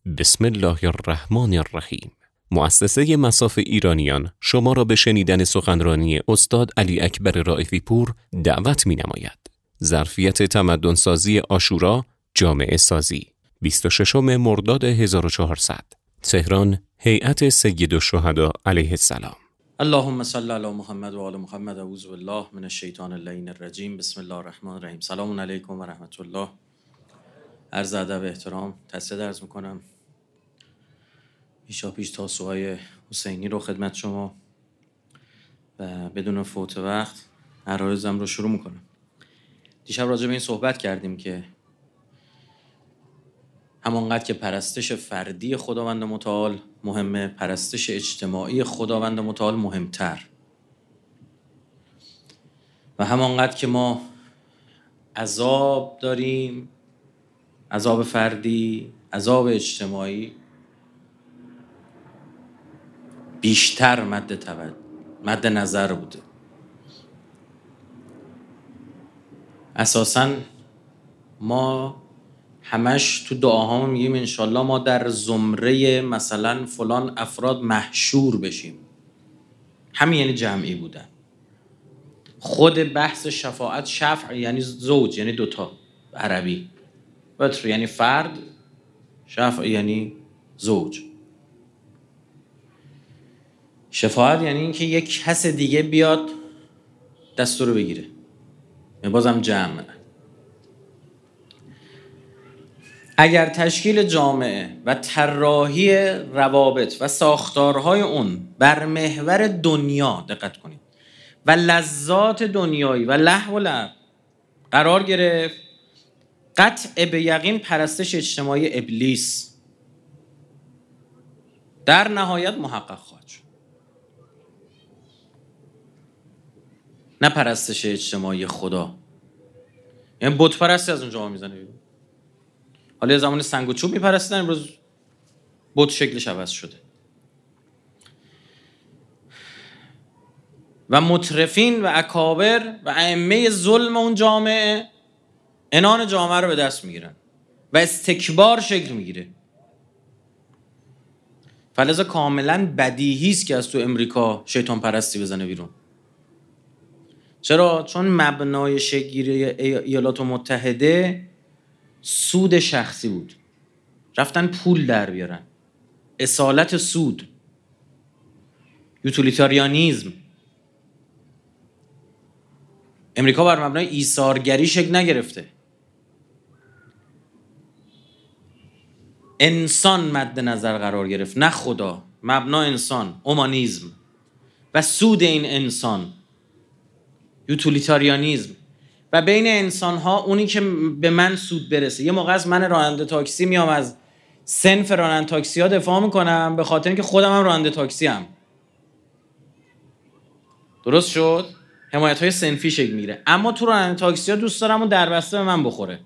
بسم الله الرحمن الرحیم. مؤسسه مصاف ایرانیان شما را به شنیدن سخنرانی استاد علی اکبر رائفی پور دعوت می نماید. ظرفیت تمدن سازی عاشورا، جامعه سازی، 26 مرداد 1400، تهران، هیئت سید الشهدا علیه السلام. اللهم صل علی محمد و آل محمد. اعوذ بالله من الشیطان اللعین الرجیم. بسم الله الرحمن الرحیم. سلام علیکم و رحمت الله. عرض ادب و احترام تسلیت عرض میکنم پیش تاسوهای حسینی رو خدمت شما و بدون فوت وقت عرایضم رو شروع میکنم. دیشب راجع به این صحبت کردیم که همانقدر که پرستش فردی خداوند متعال مهمه، پرستش اجتماعی خداوند متعال مهمتر، و همانقدر که ما عذاب داریم، عذاب فردی، عذاب اجتماعی، بیشتر مد نظر بوده. اساساً ما همش تو دعاهامون میگیم انشالله ما در زمره مثلا فلان افراد محشور بشیم. همین یعنی جمعی بودن. خود بحث شفاعت، شفع یعنی زوج، یعنی دوتا عربی، وتر یعنی فرد، شفع یعنی زوج. شفاعت یعنی این که یک کس دیگه بیاد دستور رو بگیره، بازم جمع. اگر تشکیل جامعه و طراحی روابط و ساختارهای اون بر محور دنیا، دقت کنید، و لذات دنیایی و لهو و لعب قرار گرفت، قطع به یقین پرستش اجتماعی ابلیس در نهایت محقق خواهد شد، نه پرستش اجتماعی خدا. یعنی بت پرستی از اونجا میزنه بیرون. حالا یه زمان سنگ و چوب میپرستن، امروز بت شکلش عوض شده. و مترفین و اکابر و ائمه ظلم اون جامعه عنان جامعه رو به دست میگیرن و استکبار شکل میگیره. فلذا کاملا بدیهی است که از تو امریکا شیطان پرستی بزنه بیرون. چرا؟ چون مبنای شکل‌گیری ایالات متحده سود شخصی بود. رفتن پول در بیارن، اصالت سود، یوتیلیتاریانیزم. امریکا بر مبنای ایثارگری شکل نگرفته. انسان مد نظر قرار گرفت، نه خدا. مبنا انسان، اومانیزم، و سود این انسان، یوتیلیتاریانیزم. و بین انسان ها اونی که به من سود برسه. یه موقع از من راننده تاکسی میام از صنف راننده تاکسی ها دفاع میکنم به خاطر اینکه خودم هم راننده تاکسی ام. درست شد؟ حمایت های صنفی شکل میگیره. اما تو راننده تاکسی ها دوست دارم اون دربسته به من بخوره.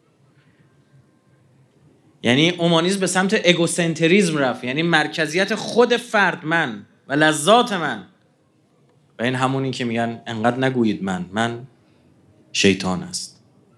یعنی اومانیسم به سمت اگوسنتریزم رفت، یعنی مرکزیت خود فرد، من و لذات من. و این همونی که میگن انقدر نگویید من شیطان است.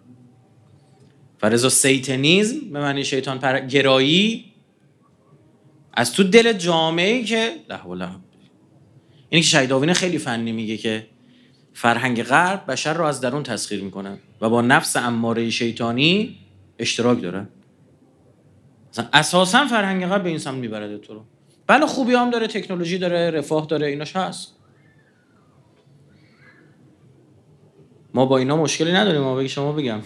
فرضا سیتانیزم به معنی شیطان گرایی از تو دل جامعه‌ای که لا ولا. اینی که شهید آوین خیلی فنی میگه که فرهنگ غرب بشر رو از درون تسخیر میکنه و با نفس اماره شیطانی اشتراک داره. اساسا فرهنگ غرب به این سمت میبرده تو رو. بله خوبی هم داره، تکنولوژی داره، رفاه داره، ایناش هست. ما با اینا مشکلی نداریم. ما بگی شما بگم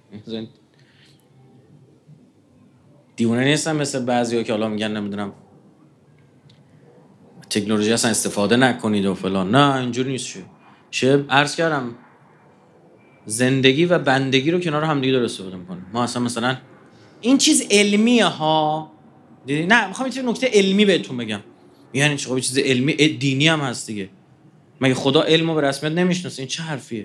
دیوانه نیستم مثل بعضیا که حالا میگن نمیدونم تکنولوژی اصلا استفاده نکنید و فلان. نه اینجوری نیست. چه عرض کردم زندگی و بندگی رو کنار هم دیگه درست استفاده میکنیم. ما اصلا مثلا این چیز علمیه ها، دیدی؟ نه میخوام یه نکته علمی بهتون بگم. یعنی چه چیز علمی دینی هم هست دیگه. مگه خدا علمو به رسمیت نمیشناسه؟ این چه حرفیه؟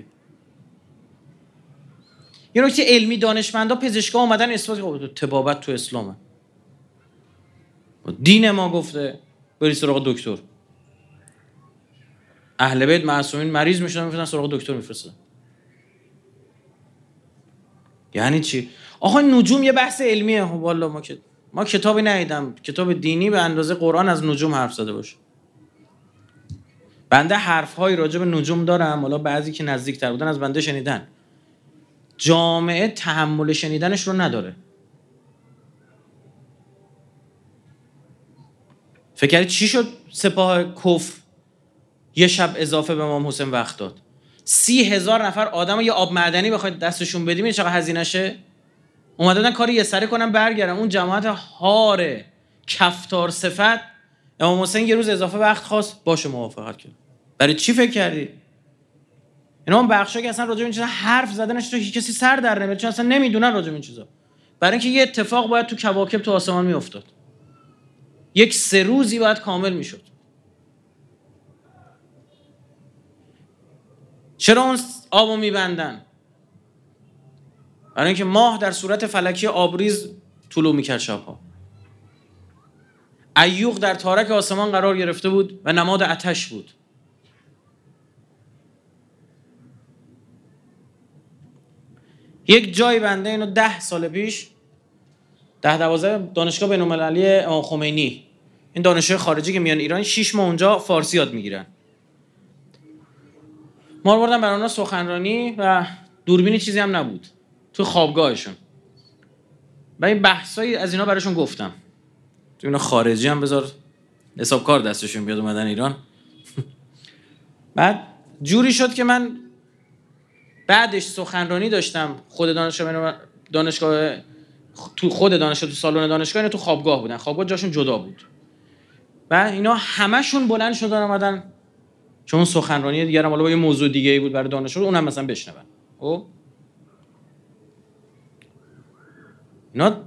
یه نکته علمی، دانشمندا پزشکا اومدن اثبات کردن طبابت تو اسلامه. دین ما گفته بری سراغ دکتر. اهل بیت معصومین مریض میشدن میفتن سراغ دکتر میفرستن. یعنی چی؟ آخه نجوم یه بحث علمیه. والله ما که ما کتابی ندیدم کتاب دینی به اندازه قرآن از نجوم حرف زده باشه. بنده حرف‌هایی راجع به نجوم دارم، حالا بعضی که نزدیک‌تر بودن از بنده شنیدن. جامعه تحمل شنیدنش رو نداره. فکر کردید چی شد سپاه کفر یه شب اضافه به امام حسین وقت داد؟ 30,000 نفر آدم یه آب معدنی بخواید دستشون بدیم این چقدر هزینه شه؟ اومده بودن کاری یه سره کنم برگردم. اون جماعت هاره کفتار صفت امام حسین یه روز اضافه وقت خواست، باشه موافقت کرد. برای چی فکر کردی؟ اینا اون بخشا که اصلا راجع به این چیزا حرف زدنش تو هیچ کسی سر در نمیاره، چون اصلا نمیدونن راجع به این چیزا. برای اینکه یه اتفاق باید تو کواکب تو آسمان میافتاد، یک 3 روزی باید کامل میشد. چرا اون آبو میبندن؟ برای اینکه ماه در صورت فلکی آبریز طلوع میکرد شبها. عیوق در تارک آسمان قرار گرفته بود و نماد آتش بود. یک جای بنده اینو 10 سال پیش 10-12 دانشگاه بین‌المللی امام خمینی، این دانشجوی خارجی که میان ایران 6 ماه اونجا فارسی یاد میگیرن، ما رو بردن برای اونا سخنرانی و دوربینی چیزی هم نبود تو خوابگاهشون و این بحثایی از اینا براشون گفتم. تو اینا خارجی هم بذار حسابکار دستشون بیاد اومدن ایران. بعد جوری شد که من بعدش سخنرانی داشتم خود دانشگاه تو خود دانشگاه تو سالن دانشگاه، اینا تو خوابگاه بودن، خوابگاه جاشون جدا بود. و اینا همشون بلند شدن اومدن، چون سخنرانی دیگه هم حالا با یه موضوع دیگه ای بود برای دانشجو، اونم مثلا بشنون. خب اینا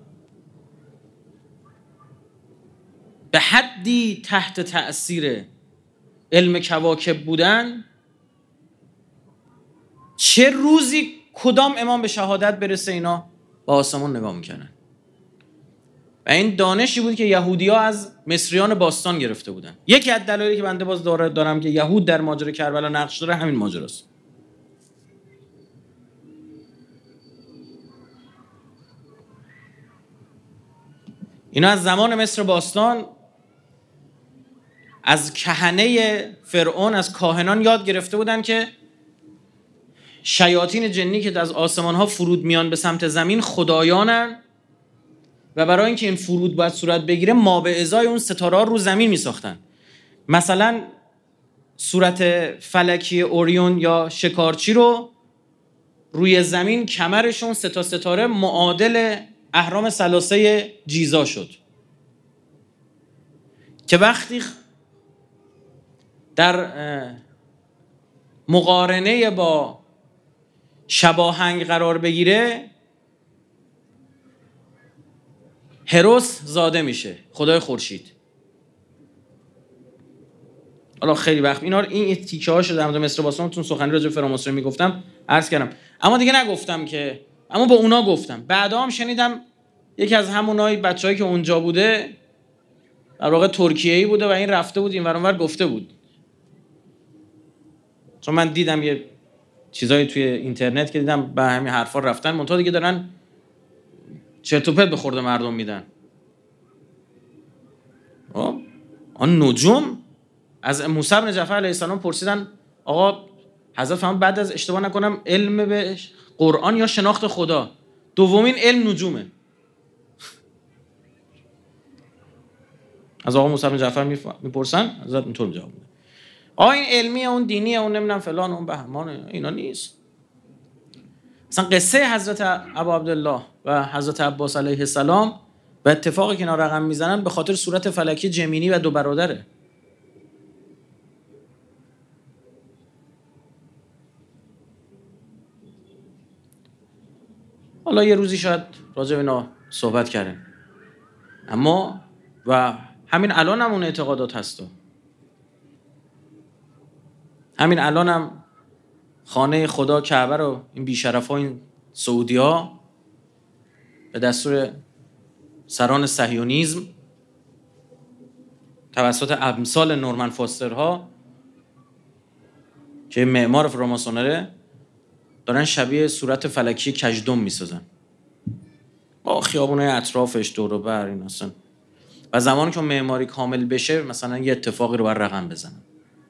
به حدی تحت تأثیر علم کواکب بودن، چه روزی کدام امام به شهادت برسه اینا با آسمان نگاه میکنن. و این دانشی بود که یهودی‌ها از مصریان باستان گرفته بودن. یکی از دلایلی که بنده باز دارم که یهود در ماجرای کربلا نقش داره همین ماجراست. اینا از زمان مصر باستان از کهنه فرعون، از کاهنان یاد گرفته بودن که شیاطین جنی که از آسمان ها فرود میان به سمت زمین خدایانن و برای اینکه این فرود باید صورت بگیره ما به ازای اون ستاره ها رو زمین می ساختن. مثلا صورت فلکی اوریون یا شکارچی رو روی زمین کمرشون 3 تا ستاره معادل اهرام ثلاثه جیزا شد که وقتی در مقارنه با شباهنگ قرار بگیره هروس زاده میشه، خدای خورشید. حالا خیلی وقت این تیکه هاشو در مورد مصر باستان تون سخنرانی راجع به فراماسون میگفتم، عرض کردم، اما دیگه نگفتم که، اما با اونا گفتم. بعدا هم شنیدم یکی از همونای بچه‌ای که اونجا بوده در واقع ترکیه‌ای بوده و این رفته بود این ور اونور گفته بود. چون من دیدم یه چیزایی توی اینترنت که دیدم به همین حرفا رفتن، منتها دیگه دارن چرت و پرت به خورد مردم میدن. آن نجوم از موسی بن جعفر علیه السلام پرسیدن آقا حضرت فرمان بعد از اشتباه نکنم علم به قرآن یا شناخت خدا، دومین علم نجومه. از آقا موسی بن جعفر میپرسن، حضرت اینطور جواب میده آقا این علمیه اون دینیه اون نمیدونم فلان اون بهمان، اینا نیست. مثلا قصه حضرت ابا عبدالله و حضرت عباس علیه السلام و اتفاقی که اینا رقم میزنن به خاطر صورت فلکی جمینی و 2 برادره. حالا یه روزی شاید راجع به اینا صحبت کردیم، اما و همین الان هم اون اعتقادات هست. همین الان هم خانه خدا کعبه رو این بیشرف‌ها این سعودی‌ها به دستور سران صهیونیسم توسط امثال نورمن فاسترها که معمار فراماسونره دارن شبیه صورت فلکی کژدم میسازن. با خیابونای اطرافش دور و بر این اصلا. و زمانی که معماری کامل بشه مثلا یه اتفاقی رو بر رقم بزنن.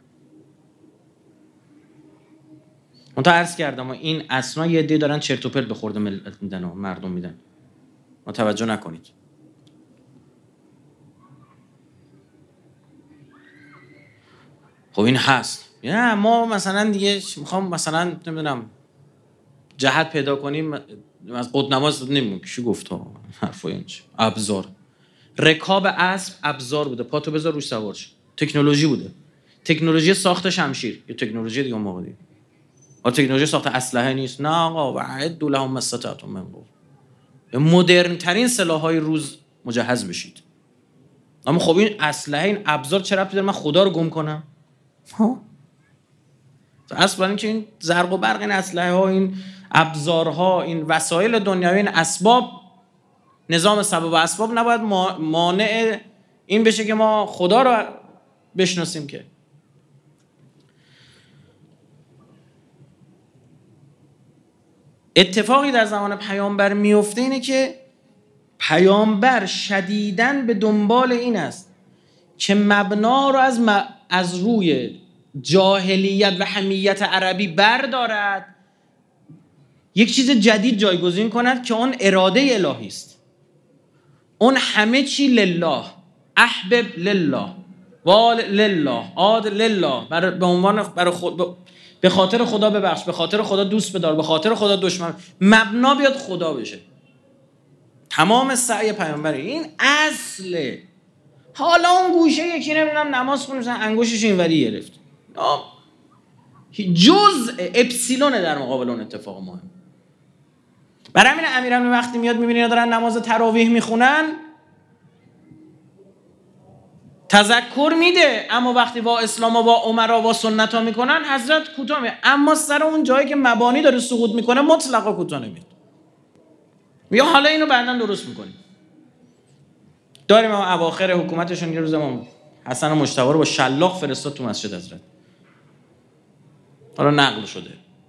من تا عرض کردم و این اصلا یه عده دارن چرت و پرت به خورد ملت میدن و مردم میدن. ما توجه نکنید. خب این هست. نه ما مثلا دیگه میخوام مثلا نمیدونم جهت پیدا کنیم از قد نماز نمیمون کی گفت ها حرفای این چی ابزار رکاب اسب ابزار بوده پاتو بذار روش سوار شو تکنولوژی بوده تکنولوژی ساخت شمشیر یه تکنولوژی دیگه موقع دیگه تکنولوژی ساخت اسلحه نیست نه آقا وعد لهم استطعتم من قوة مدرن ترین سلاح‌های روز مجهز بشید اما خب این اسلحه این ابزار چه ربطی داره من خدا رو گم کنم ها اصلا اینکه این زرق و برق این اسلحه ها این ابزارها این وسایل دنیوی این اسباب نظام سبب و اسباب نباید مانع این بشه که ما خدا رو بشناسیم. که اتفاقی در زمان پیامبر میفته اینه که پیامبر شدیداً به دنبال این است که مبنا رو از روی جاهلیت و حمیت عربی بردارد یک چیز جدید جایگزین کند که اون اراده الهی است. اون همه چی لله احبب لله وال لله عاد لله به عنوان به خاطر خدا ببخش به خاطر خدا دوست بدار به خاطر خدا دشمن مبنا بیاد خدا بشه. تمام سعی پیامبر این اصله. حالا اون گوشه یکی نمیدونم نماز خونه مثلا انگشتش اینوری گرفت جزء اپسیلونه در مقابل اون اتفاق مهم. برای همین امیرالمومنین وقتی میاد میبینی اینا دارن نماز تراویح میخونن تذکر میده اما وقتی با اسلام و با عمرا و سنت ها میکنن حضرت کوتاه میاد اما سر اون جایی که مبانی داره سقوط میکنه مطلقا کوتاه نمیاد. میگه حالا اینو بعداً درست میکنیم. داریم اما اواخر حکومتشون یه روز ما حسن مجتبی رو با شلاق فرستاد تو مسجد حضرت. حالا نقل شده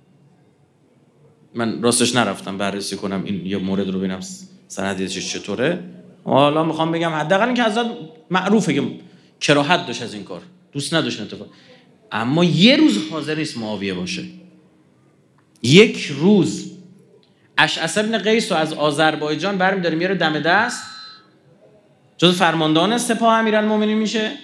من راستش نرفتم بررسی کنم این یه مورد رو ببینم سندش چطوره. حالا میخوام بگم حداقل این که حضرت معروفه که کراهت داشت از این کار دوست نداشت اتفاق اما یه روز حاضر نیست معاویه باشه. یک روز اشعث ابن قیس رو از آذربایجان برمی‌داره میاره دم دست جز فرماندهان سپاه امیرالمومنین میشه.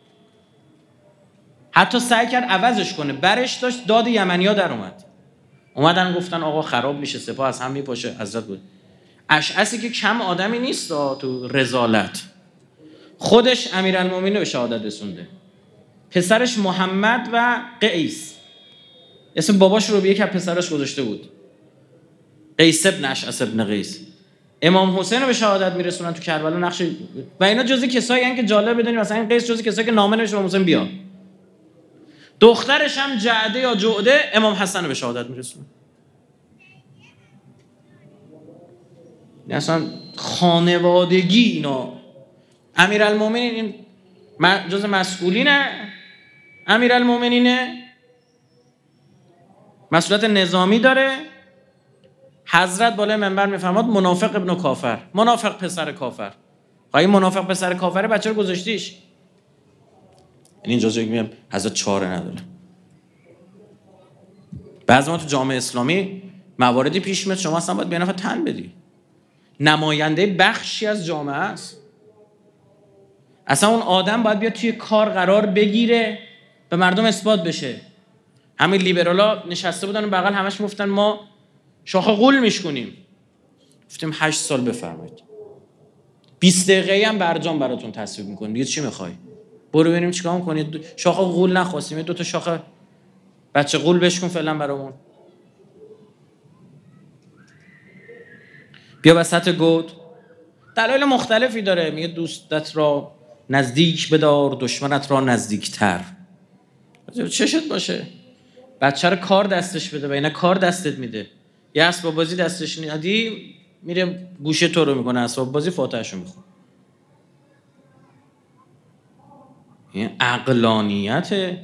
حتی سعی کرد عوضش کنه برش داشت داد یمنی‌ها در اومدن گفتن آقا خراب میشه سپاه از هم میپاشه. حضرت بود اشعثی که کم آدمی نیست تو رذالت خودش امیرالمومنین رو به شهادت رسونده پسرش محمد و قیس اسم باباش رو به یک از پسرش گذاشته بود قیس ابن اشعث ابن قیس. امام حسین رو به شهادت میرسونن تو کربلا نقش و اینا جزء کسایی ان که جالب بدونید مثلا این قیس جزء کسایی که نامه نوشته امام حسین بیا. دخترش هم جعده یا جعده امام حسن رو به شهادت میرسونه. اصلا خانوادگی اینا امیرالمومنین این جزء مسئولین امیرالمومنینه مسئولیت نظامی داره. حضرت بالای منبر میفرماد منافق ابن کافر منافق پسر کافر. خواهی منافق پسر کافره بچه رو گذاشتیش یعنی اینجا جایی میگم حضرت چاره نداره. بعضی ما تو جامعه اسلامی مواردی پیش میاد شما اصلا باید به نفع تن بدی نماینده بخشی از جامعه است. اصلا اون آدم باید بیاد توی کار قرار بگیره به مردم اثبات بشه. همین لیبرالا نشسته بودن بغل همش میگفتن ما شاخ غول میشکنیم. گفتیم 8 سال بفرمایید 20 دقیقه هم برجام براتون تصویب میکنیم دیگه چی میخوای برو ببینیم چیکار میکنید. شاخ غول نخواستیم 2 تا شاخ بچه غول بشکن فعلا برامون بیا وسط گود. دلایل مختلفی داره میگه دوستت را نزدیک بدار دشمنت را نزدیکتر چشت باشه بچه رو کار دستش بده و اینا کار دستت میده. یه اسباب بازی دستش ندی میره گوشه تو رو میکنه اسباب بازی فاتحه‌شو میخونه. این عقلانیته.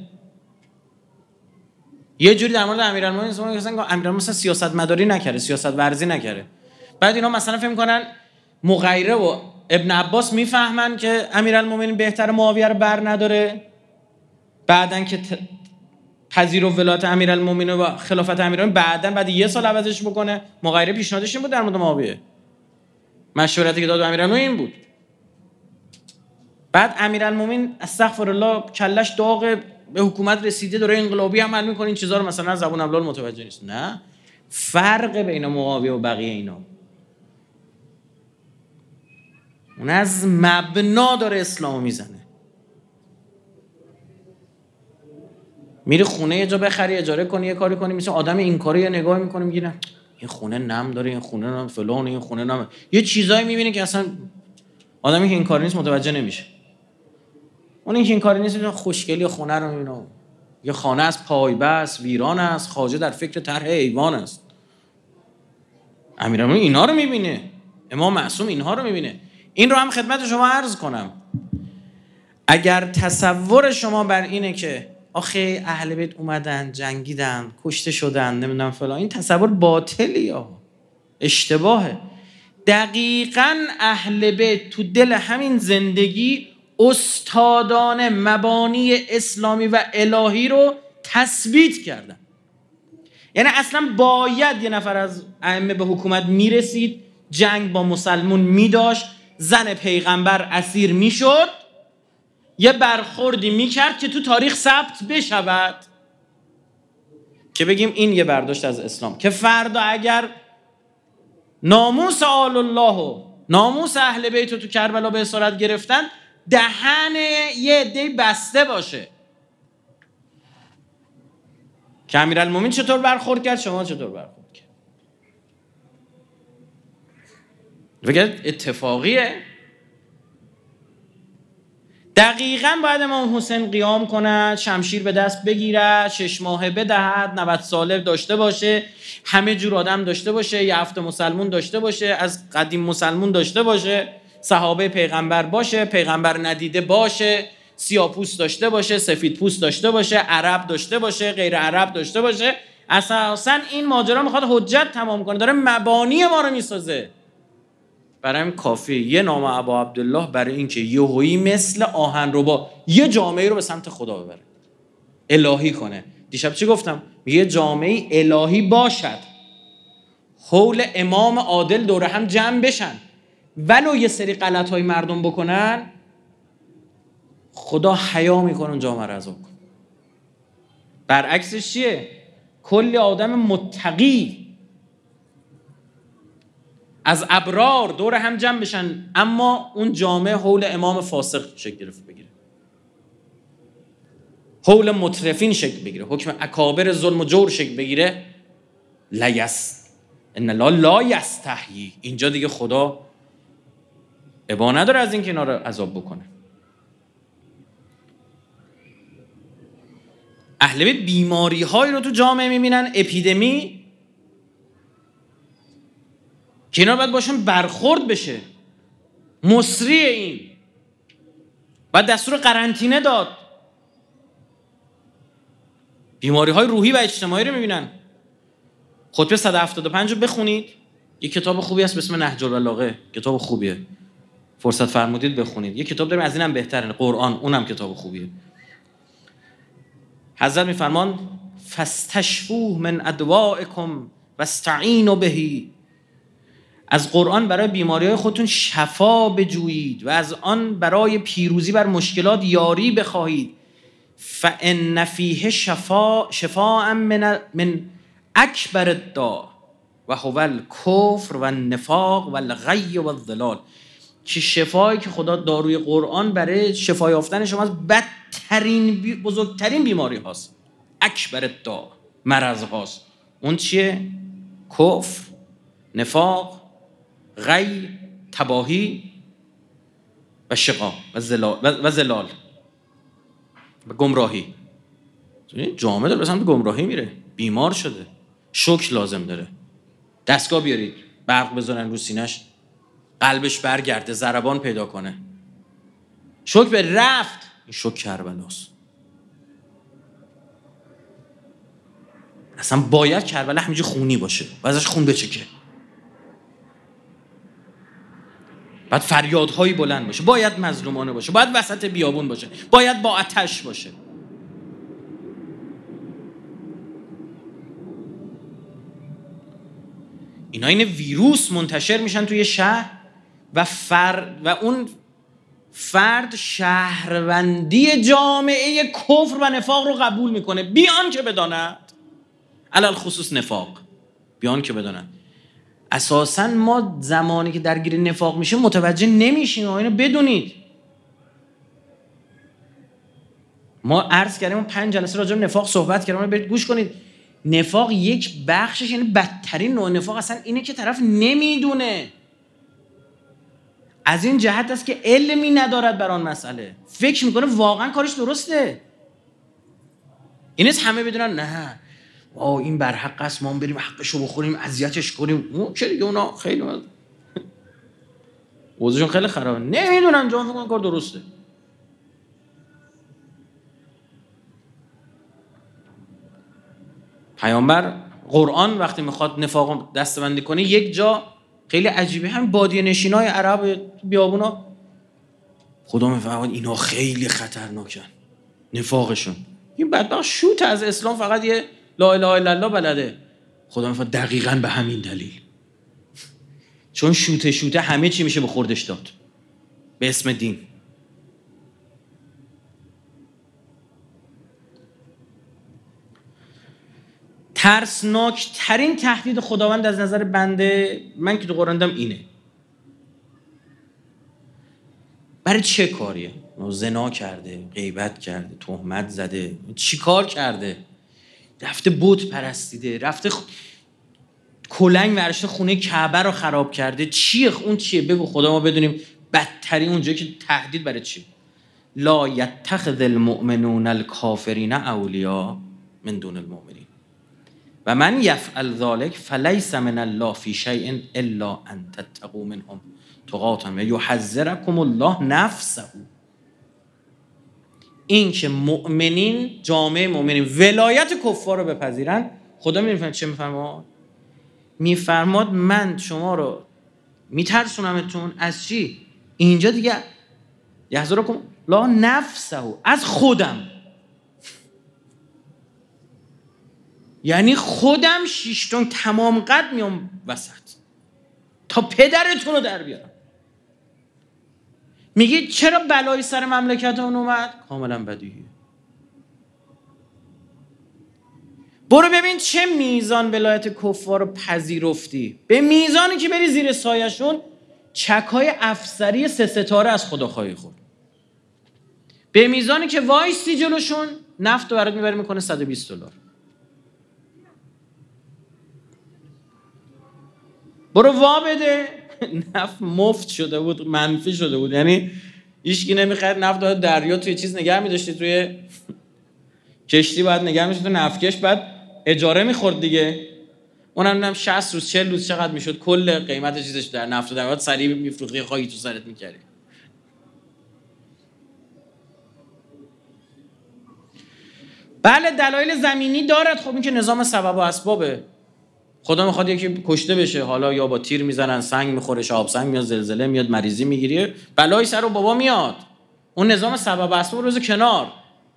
یه جوری در مورد امیرالمومنین مثلا امیرالمومنین مثلا سیاست مداری نکره سیاست ورزی نکره بعد اینا مثلا فکر میکنن مغیره و ابن عباس میفهمن که امیرالمومنین بهتر معاویه رو بر نداره، بعدن که پذیر و ولایت امیرالمومنین و خلافت امیرالمومنین بعد 1 سال عوضش بکنه. مغیره پیشنهادش این بود در مورد معاویه، مشورتی که داد به امیرالمومنین این بود. بعد امیرالمومنین استغفرالله کلش داغ، به حکومت رسیده، داره انقلابی عمل میکنه، این چیزا رو مثلا از زبون ابلال متوجه نیست. نه، فرق بین معاویه و بقیه اینا، اون از مبنا داره اسلامو میزنه. میری خونه یه جا بخری اجاره کنی یه کاری کنی، مثل آدم این کارو یه نگاه میکنه میگیره این خونه نم داره، این خونه نم فلان، این خونه نم، یه چیزایی میبینی که اصلا آدمی که این کاری نیست متوجه نمیشه. اون که این کاری نیست خوشگلی خونه رو میبینه، یه خانه از پایبست ویران است، خواجه در فکر طرح ایوان است. امیرالمومنین اینا رو میبینه، امام معصوم اینها رو میبینه. این رو هم خدمت شما عرض کنم، اگر تصور شما بر اینه که آخه اهل بیت اومدن جنگیدن کشته شدن نمیدونم فلان، این تصور باطلی ها، اشتباهه. دقیقاً اهل بیت تو دل همین زندگی استادان مبانی اسلامی و الهی رو تثبیت کردن. یعنی اصلا باید یه نفر از ائمه به حکومت میرسید، جنگ با مسلمون میداشت، زن پیغمبر اسیر میشد، یه برخوردی میکرد که تو تاریخ ثبت بشود که بگیم این یه برداشت از اسلام، که فردا اگر ناموس آل الله و ناموس اهل بیت رو تو کربلا به اسارت گرفتن، دهن یه عده بسته باشه که امیرالمومنین چطور برخورد کرد، شما چطور برخورد کرد. بگید اتفاقیه. دقیقاً باید امام حسین قیام کند، شمشیر به دست بگیرد، 6 ماهه بدهد، 90 ساله داشته باشه، همه جور آدم داشته باشه، یه هفته مسلمون داشته باشه، از قدیم مسلمون داشته باشه، صحابه پیغمبر باشه، پیغمبر ندیده باشه، سیاه‌پوست داشته باشه، سفیدپوست داشته باشه، عرب داشته باشه، غیر عرب داشته باشه. اساساً این ماجرا میخواد حجت تمام کنه، داره مبانی ما رو میسازه. برای همین کافیه یه نام ابا عبدالله برای اینکه یهویی مثل آهنربا یه جامعه رو به سمت خدا ببره، الهی کنه. دیشب چی گفتم؟ یه جامعه الهی باشد، حول امام عادل دور هم جمع بشن، ولو یه سری غلط‌های مردم بکنن، خدا حیا میکنه اون جامعه رو عذاب کنه. برعکسش چیه؟ کلی آدم متقی از ابرار دور هم جمع بشن، اما اون جامعه حول امام فاسق شکل گرفت بگیره، حول مترفین شکل بگیره، حکم اکابر ظلم و جور شکل بگیره. ان الله لا یستحیی، اینجا دیگه خدا ابا نداره از اینکه اینا رو عذاب بکنه. اهل بیت بیماری هایی رو تو جامعه میبینن، اپیدمی، که اینا باید باشن برخورد بشه. مصری این باید دستور قرنطینه داد. بیماری های روحی و اجتماعی رو میبینن. خطبه 175 رو بخونید، یک کتاب خوبی هست به اسم نهج البلاغه، کتاب خوبیه، فرصت فرمودید بخونید. یک کتاب داریم از اینم بهتره، قرآن، اونم کتاب خوبیه. حضرت میفرمان فاستشفوه من ادوائکم واستعینوا به، از قرآن برای بیماری‌های خودتون شفا بجویید و از آن برای پیروزی بر مشکلات یاری بخواهید. فإن فیه شفاء من اکبر الداء و هو الکفر و النفاق و الغی و الضلال، که شفایی که خدا داروی قرآن برای شفا یافتن شما از بدترین بزرگترین بیماری هاست. اکبر الداء، مرض هاست. اون چیه؟ کفر، نفاق، غی، تباهی و شقاق و زلال و گمراهی. جامعه داره به سمت گمراهی میره، بیمار شده، شوک لازم داره. دستگاه بیارید، برق بذارن رو سینش، قلبش برگرده، ضربان پیدا کنه، شوک به رفت. این شوک کربلاست. اصلا باید کربلا همینجوری خونی باشه و ازش خون بچکه. باید فریادهایی بلند باشه، باید مظلومانه باشه، باید وسط بیابون باشه، باید با آتش باشه. اینا این ویروس منتشر میشن توی شهر و اون فرد شهروندی جامعه کفر و نفاق رو قبول میکنه بیان که بداند، علل خصوص نفاق، بیان که بداند. اساساً ما زمانی که درگیر نفاق میشه متوجه نمیشیم. اینو بدونید، ما عرض کردیم 5 جلسه راجع به نفاق صحبت کردیم، برید گوش کنید. نفاق یک بخشش، یعنی بدترین نوع نفاق اصلا اینه که طرف نمیدونه. از این جهت است که علمی ندارد بر آن مسئله، فکر میکنه واقعا کارش درسته. این است همه بدونن نه این بر حق است، ما بریم حقشو بخوریم، اذیتش کنیم. چه دیگه اونا خیلی وضعشون خیلی خرابه، نمیدونن جان، فکر کنن کار درسته. پیامبر قرآن وقتی میخواد نفاق دستبندی کنه یک جا خیلی عجیبه، هم بادیه نشینای عرب بیابونا خدا میفهمد اینا خیلی خطرناکن نفاقشون. این بدبخت شوت از اسلام فقط یه لا اله الا الله بلده. خدا میفهمد دقیقاً به همین دلیل، چون شوته همه چی میشه به خوردش داد به اسم دین. ترسناک ترین تهدید خداوند از نظر بنده من که تو قرآن دیدم اینه. برای چه کاریه؟ زنا کرده، غیبت کرده، تهمت زده، چی کار کرده؟ رفته بت پرستیده، رفته کلنگ ورشته خونه کعبه رو خراب کرده. چیه اون؟ چیه؟ بگو خدا ما بدونیم بدترین اونجایی که تهدید برای چی؟ لا یتخذ المؤمنون الکافرین اولیاء من دون المؤمنین و من یفعل ذلک فلیس من الله فی شیء الا ان تتقوا منهم تقاتا و یحذرکم الله نفسه. این که مؤمنین، جامعه مؤمنین ولایت کفار رو بپذیرن، خدا میفهمه چه میفرماد؟ میفرماد من شما رو میترسونمتون از چی؟ اینجا دیگه یحذرکم الله نفسه، از خودم. یعنی خودم 6 تن تمام قد میام وسط تا پدرتون رو در بیارم. میگی چرا بلایی سر مملکت اون اومد؟ کاملا بدیهیه. برو ببین چه میزان ولایت کفار رو پذیرفتی، به میزانی که بری زیر سایشون چکای افسری 3 ستاره از خدا خواهی خورد، به میزانی که وایسی جلوشون نفت رو برات میبره میکنه $120. برو وا بده، نفت مفت شده بود، منفی شده بود، یعنی هیچکی نمیخرید نفت. داد دریا توی چیز نگه می‌داشتی، توی کشتی باید نگه می‌داشتی، تو نفتکش بعد اجاره می‌خورد دیگه. اونم 60 روز 40 روز چقدر میشد کل قیمت چیزش در نفت و در بعد سریع میفروختی، خواهی تو سرت می‌کردی. بله دلایل زمینی دارد، خب این که نظام سبب و اسبابه. خدا میخواد یکی کشته بشه، حالا یا با تیر میزنن، سنگ میخوره، شهاب سنگ میاد، زلزله میاد، مریضی میگیری، بلای سر و بابا میاد. اون نظام سبب و اسباب روز کنار،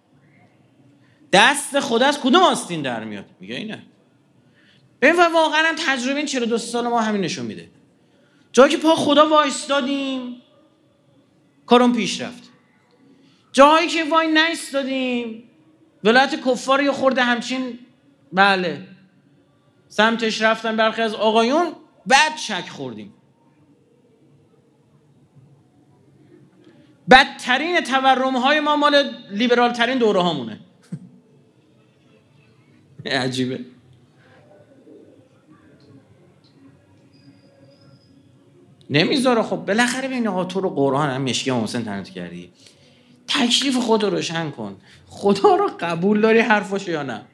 دست خدا از کدوم آستین در میاد؟ میگه اینه. ببین واقعا تجربه این 42 سال ما همین نشون میده. جایی که پا خدا وایستادیم کارون پیش رفت، جایی که وای نایستادیم ولایت کفار یا خورده همچین بله سمتش رفتن برخی از آقایون، بعد شک خوردیم. بدترین تورم‌های ما مال لیبرال ترین دوره هامونه. عجیبه. نمیذاره. خب بالاخره ببین آقا تو رو قرآن هم مشکی محسن تنت کردی، تکلیف خود رو روشن کن. خدا رو قبول داری حرفاشو یا نه؟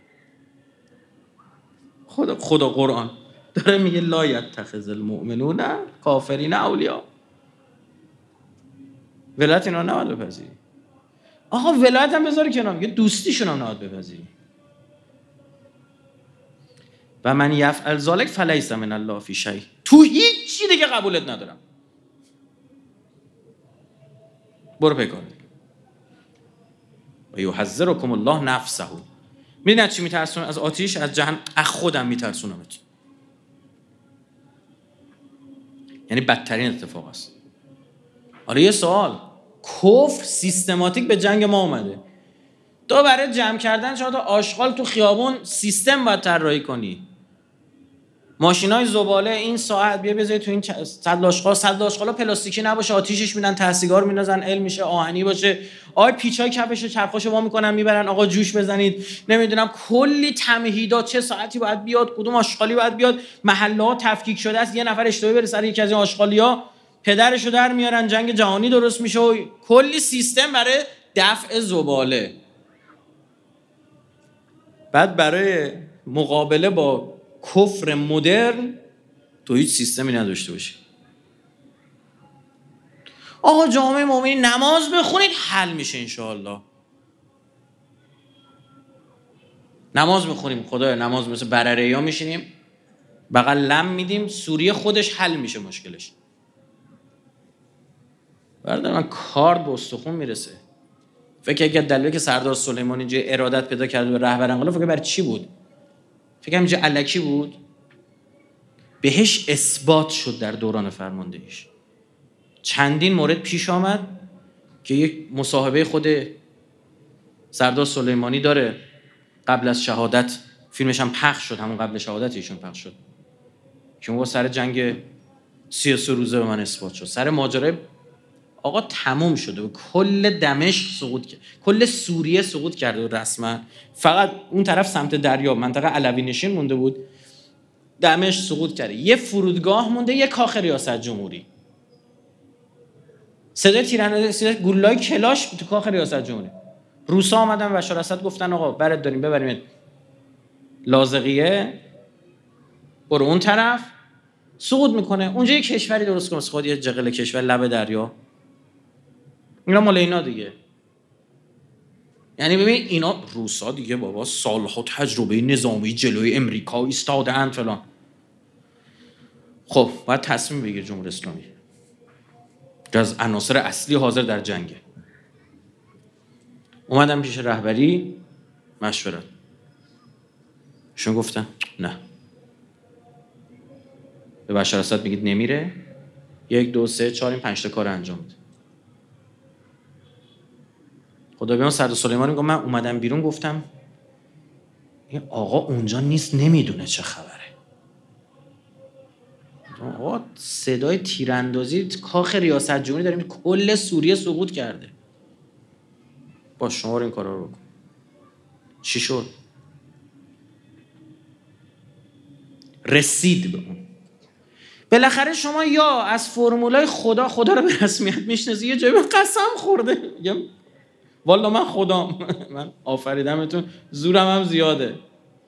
خدا قرآن داره میگه لا یتخذ المؤمنون کافرین اولیاء. ولایت اینا نباید بپذیری. آقا ولایت هم بذاری کنار، میگه دوستیشون هم نباید بپذیری. و من یفعل ذلک فلیس من الله فی شیء، تو هیچ چی دیگه قبولت ندارم. برو پیکار. و یحذرکم الله نفسه. میدونید چی میترسون؟ از آتیش، از جهنم. از خودم میترسونمت. یعنی بدترین اتفاق است. حالا یه سوال، کفر سیستماتیک به جنگ ما اومده، تو برای جمع کردن چهار تا آشغال تو خیابون سیستم باید طراحی کنی. ماشینای زباله این ساعت بیا بذاری تو این صد آشغالا پلاستیکی نباشه، آتیشش میدن، ته سیگار میندازن، ال میشه، آهنی باشه، آقا پیچای کفش چرخاشو وا میکنن میبرن، آقا جوش بزنید، نمیدونم کلی تمهیدات، چه ساعتی باید بیاد، کدوم آشغالی باید بیاد، محله‌ها تفکیک شده است، یه نفر اشتباهی بره سر یکی از این آشغالیا پدرشو در میارن، جنگ جهانی درست میشه و کلی سیستم برای دفع زباله. بعد برای مقابله با کفر مدرن تو هیچ سیستمی نداشته باشی. آقا جامعه مومنین نماز بخونید حل میشه انشاءالله. نماز میخونیم، خدایا نماز مثل برره‌یا میشینیم بغل لم میدیم، سوریه خودش حل میشه مشکلش. برادر من کارد به استخون میرسه. فکر اگر دلیلی که سردار سلیمانی اینجا ارادت پیدا کرده به رهبر انقلاب، فکر برای چی بود؟ فکر اینجا الکی بود؟ بهش اثبات شد در دوران فرماندهیش. چندین مورد پیش آمد که یک مصاحبه خود سردار سلیمانی داره قبل از شهادت، فیلمش هم پخش شد، همون قبل شهادت ایشون پخش شد، که اون سر جنگ 33 روزه به من اثبات شد. سر ماجرای آقا تموم شده و کل دمشق سقوط کرد، کل سوریه سقوط کرده و رسما فقط اون طرف سمت دریا منطقه علوی نشین مونده بود، دمشق سقوط کرده، یه فرودگاه مونده، یه کاخ ریاست جمهوری. صدای تیراندازی، صدای گلوله‌های کلاش تو کاخ ریاست جمهوری. روسا آمدن و بشار اسد گفتن آقا برات داریم ببریم لاذقیه، برو اون طرف، سقوط میکنه اونجا یه کشوری درست کن، خود یه جغل کشور لب دریا. اینا مال اینا دیگه. یعنی ببین اینا روسا دیگه بابا سالها تجربه نظامی جلوی امریکا ایستاده‌اند فلان. خب باید تصمیم بگیر جمهوری اسلامی که از عناصر اصلی حاضر در جنگه. اومدم پیش رهبری مشورت، شون گفتن نه، به بشار اسد میگید نمیره، 1 2 3 4 این 5 تا کار انجام بده. خدا بیان سردار سلیمانی میگه من اومدم بیرون گفتم این آقا اونجا نیست، نمیدونه چه خبره. آقا صدای تیراندازی کاخ ریاست جمهوری داریم، کل سوریه سقوط کرده، با شما این کارا رو بکن. چی شد؟ رسید به اون. بالاخره شما یا از فرمولای خدا رو به رسمیت میشناسی، یه جایی قسم خورده میگم والله من خدام، من آفریدمتون، زورم هم زیاده.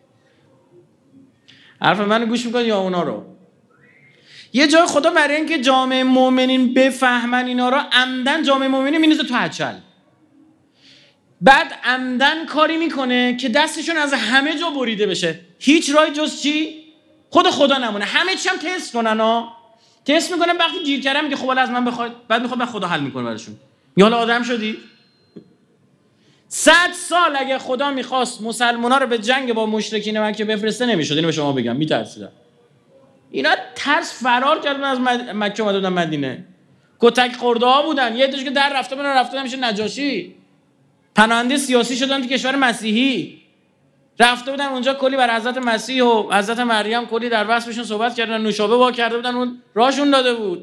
حرف منو گوش میکن یا اونا رو. یه جای خدا برای اینکه جامعه مومنین بفهمن اینا رو، عمدن جامعه مومنین مینوزه تو هچل، بعد عمدن کاری میکنه که دستشون از همه جا بریده بشه، هیچ راهی جز چی؟ خدا نمونه. همه چی هم تست کنن ها، تست میکنن، وقتی گیر کردن میگه خب حالا از من بخواید، بعد میخواد خدا حل میکنه براشون. یا حالا آدم شدی؟ 100 سال اگه خدا میخواست مسلمونا رو به جنگ با مشرکین مکه بفرسته نمیشد. اینو به شما بگم، میترسیدن. اینا ترس فرار کردن از مکه اومده بودن مدینه. کتک خورده ها بودن، یه عده‌اش که در رفته میشه نجاشی، پناهنده سیاسی شدن تو کشور مسیحی، رفته بودن اونجا کلی بر حضرت مسیح و حضرت مریم کلی در وصفشون صحبت کردن، نوشابه وا کرده بودن، اون راهشون داده بود.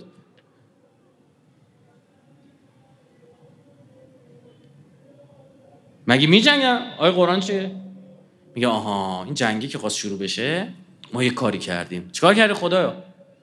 مگه میجنگن؟ آیه قرآن چیه؟ میگه آها این جنگی که خواست شروع بشه ما یه کاری کردیم. چیکار کردی خدایا؟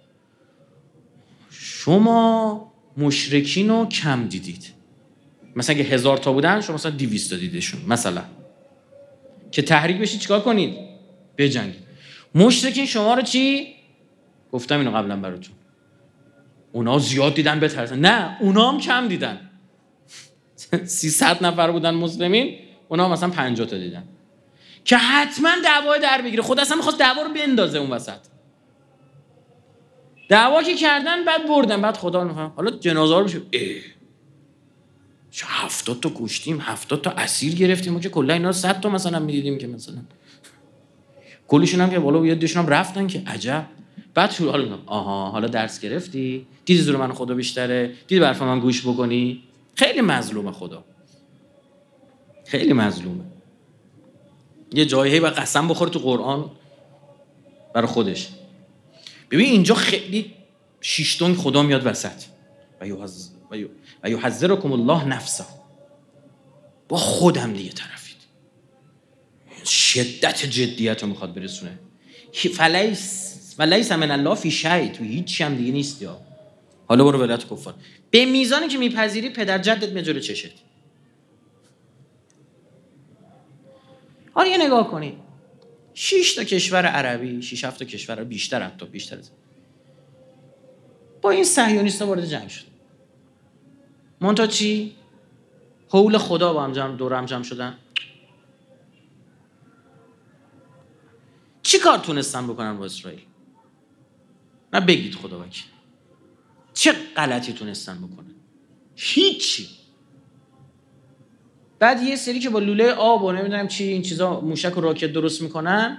شما مشرکین رو کم دیدید، مثلا اگه 1000 تا بودن شما مثلا 200 تا دیدشون، مثلا که تحریک بشید چیکار کنید؟ بجنگید. مشرکین شما رو چی؟ گفتم اینو قبلا براتون، اونا زیاد دیدن بترسن، نه اونا هم کم دیدن. 300 نفر بودن مسلمین، اونا مثلا 50 تا دیدن که حتما دعوا در بگیره. خود اصلا می‌خواست دعوا رو بندازه اون وسط. دعوا که کردن بعد بردن، بعد خدا می‌فهم حالا جنازه رو بشه چه 70 تا کشتیم، 70 تا اسیر گرفتیم، ما که کلا اینا 100 تا مثلا میدیدیم که مثلا کلیشون هم که بالا یه دیشون هم رفتن که عجب. بعد شروع حالا درس گرفتی، دیدی زور من خدا بیشتره، دیدی برف من گوش بکنی. خیلی مظلومه خدا، خیلی مظلومه. یه جایی و قسم بخوره تو قرآن برای خودش. ببین اینجا خیلی شیشتون خدا میاد وسط و یحذرکم الله نفسه. با خودم دیگه طرفید، شدت جدیت رو میخواد برسونه. فلیس من الله فی شیء، تو هیچی هم دیگه نیست. یا حالا برو ولایت کفار، به میزانی که میپذیری پدر جدت میاد جلو چشت. آره یه نگاه کنی 6 تا کشور عربی، 6 7 تا کشور بیشتر، حتی بیشتر از با این صهیونیست‌ها وارد جنگ شد. منتها چی؟ حول خدا با هم دور هم جمع شدن. چی کار تونستن بکنن با اسرائیل؟ نه بگید خدا وکیل. چه غلطی تونستن بکنن؟ هیچی. بعد یه سری که با لوله آب و نمیدونم چی این چیزا موشک و راکت درست میکنن،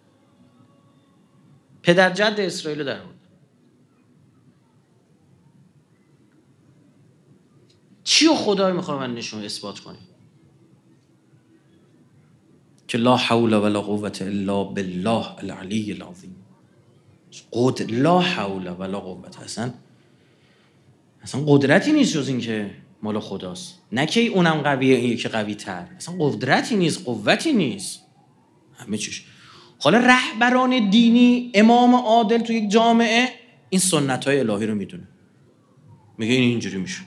پدر جد اسرائیل رو در آوردن. چی و خدای میخواد من نشون اثبات کنی؟ که لا حول ولا قوة الا بالله العلی العظیم. لا حول ولا قوة، اصلا قدرتی نیست جز این که مال خداست. نه که اونم قویه این که قوی تر، اصلا قدرتی نیست، قوتی نیست، همه چیش. حالا رهبران دینی، امام عادل تو یک جامعه این سنت‌های الهی رو میدونه، میگه این اینجوری میشه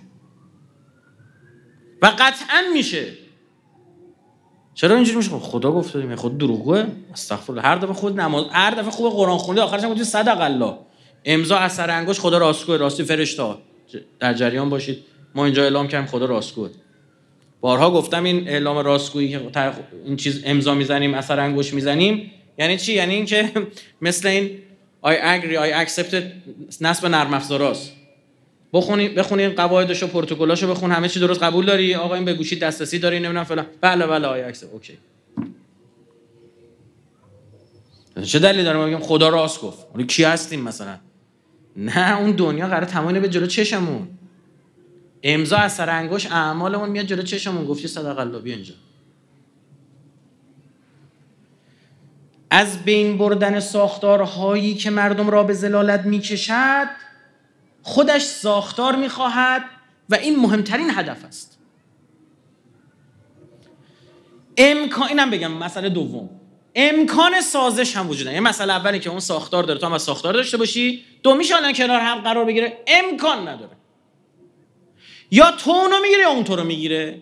و قطعاً میشه. چرا اینجوری میشه؟ خدا گفته دیگه، خود دروغگوه. استغفرالله. هر دفعه خود نماز، هر دفعه خوب قرآن خوندی آخرش هم گفتی صدق الله، امضا اثر انگشت خدا راستگوه، راستی فرشته در جریان باشید ما اینجا اعلام کردیم خدا راستگوه. بارها گفتم این اعلام راستگویی که این چیز امضا میزنیم، اثر انگشت میزنیم، یعنی چی؟ یعنی این که مثل این I agree I accept نصب نرم افزاراست. بخونین قواعدش و پروتکلاشو بخون، همه چی درست قبول داری؟ آقا این به گوشی دسترسی داری، نمیدونم فلان، بله I accept. اوکی. چه دلیلی داره ما بگیم خدا راست گفت؟ اون کی هستیم مثلا؟ نه اون دنیا قراره تمام به جلو چشمون. امضا اثر انگشت اعمالمون میاد جلو چشمون، گفتی صدق الله، بیا اینجا. از بین بردن ساختارهایی که مردم را به ضلالت میکشد خودش ساختار میخواهد و این مهمترین هدف است. اینم بگم مسئله دوم، امکان سازش هم وجود داره. یه مسئله اولی که اون ساختار داره، تو هم از ساختار داشته باشی، دومیش الان کنار هم قرار بگیره امکان نداره. یا تو اونو میگیره یا اون تو رو میگیره.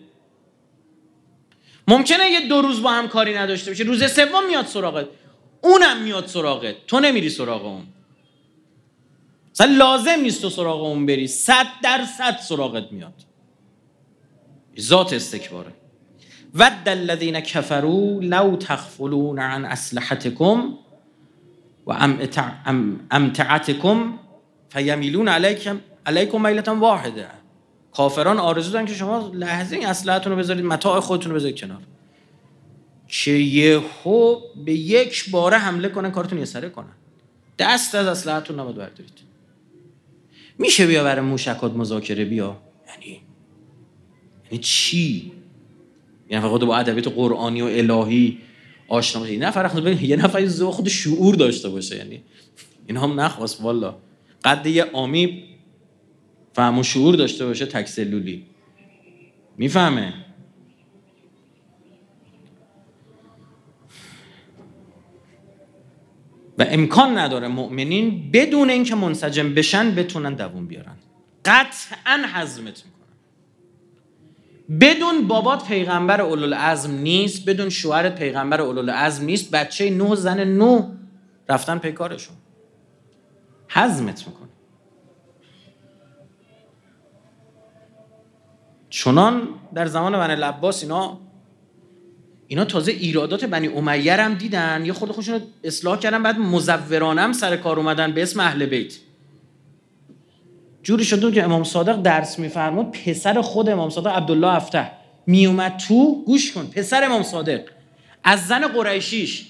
ممکنه یه 2 روز با هم کاری نداشته باشی، روز سوم میاد سراغت، اونم میاد سراغت، تو نمیری سراغ اون. مثلا لازم نیست تو سراغ اون بری، 100% سراغت میاد. ذات استکباره. ود الذین کفروا لو تغفلون عن اسلحتکم و امتعتکم فیمیلون علیکم میلة واحده. کافران آرزو دارن که شما لحظه این اسلحتون رو بذارید، متاع خودتون رو بذارید کنار، که یهو به یک باره حمله کنن، کارتون یسره کنن. دست از اسلحتون نباید بردارید. میشه بیا برای موشکات مذاکره بیا؟ یعنی چی؟ یعنی فقط با ادبیات قرآنی و الهی آشنا باشه. یه نفر ذوق خود شعور داشته باشه. یعنی اینا هم نخواست والا. قد یه آمی فهم و شعور داشته باشه، تک سلولی میفهمه. و امکان نداره مؤمنین بدون اینکه منسجم بشن بتونن دووم بیارن. قطعاً هضمت میکنن. بدون بابات پیغمبر اولوالعزم نیست، بدون شوهرت پیغمبر اولوالعزم نیست، بچه 9 زن 9 رفتن پیکارشون. هضمت میکنه. چنان در زمان بنی العباس اینا تازه ایرادات بنی امیه هم دیدن، یه خود خودشون رو اصلاح کردن، بعد مزورانه هم سر کار اومدن به اسم اهل بیت جوری شده که امام صادق درس میفرمود، پسر خود امام صادق عبدالله افتح میومد تو، گوش کن، پسر امام صادق از زن قریشیش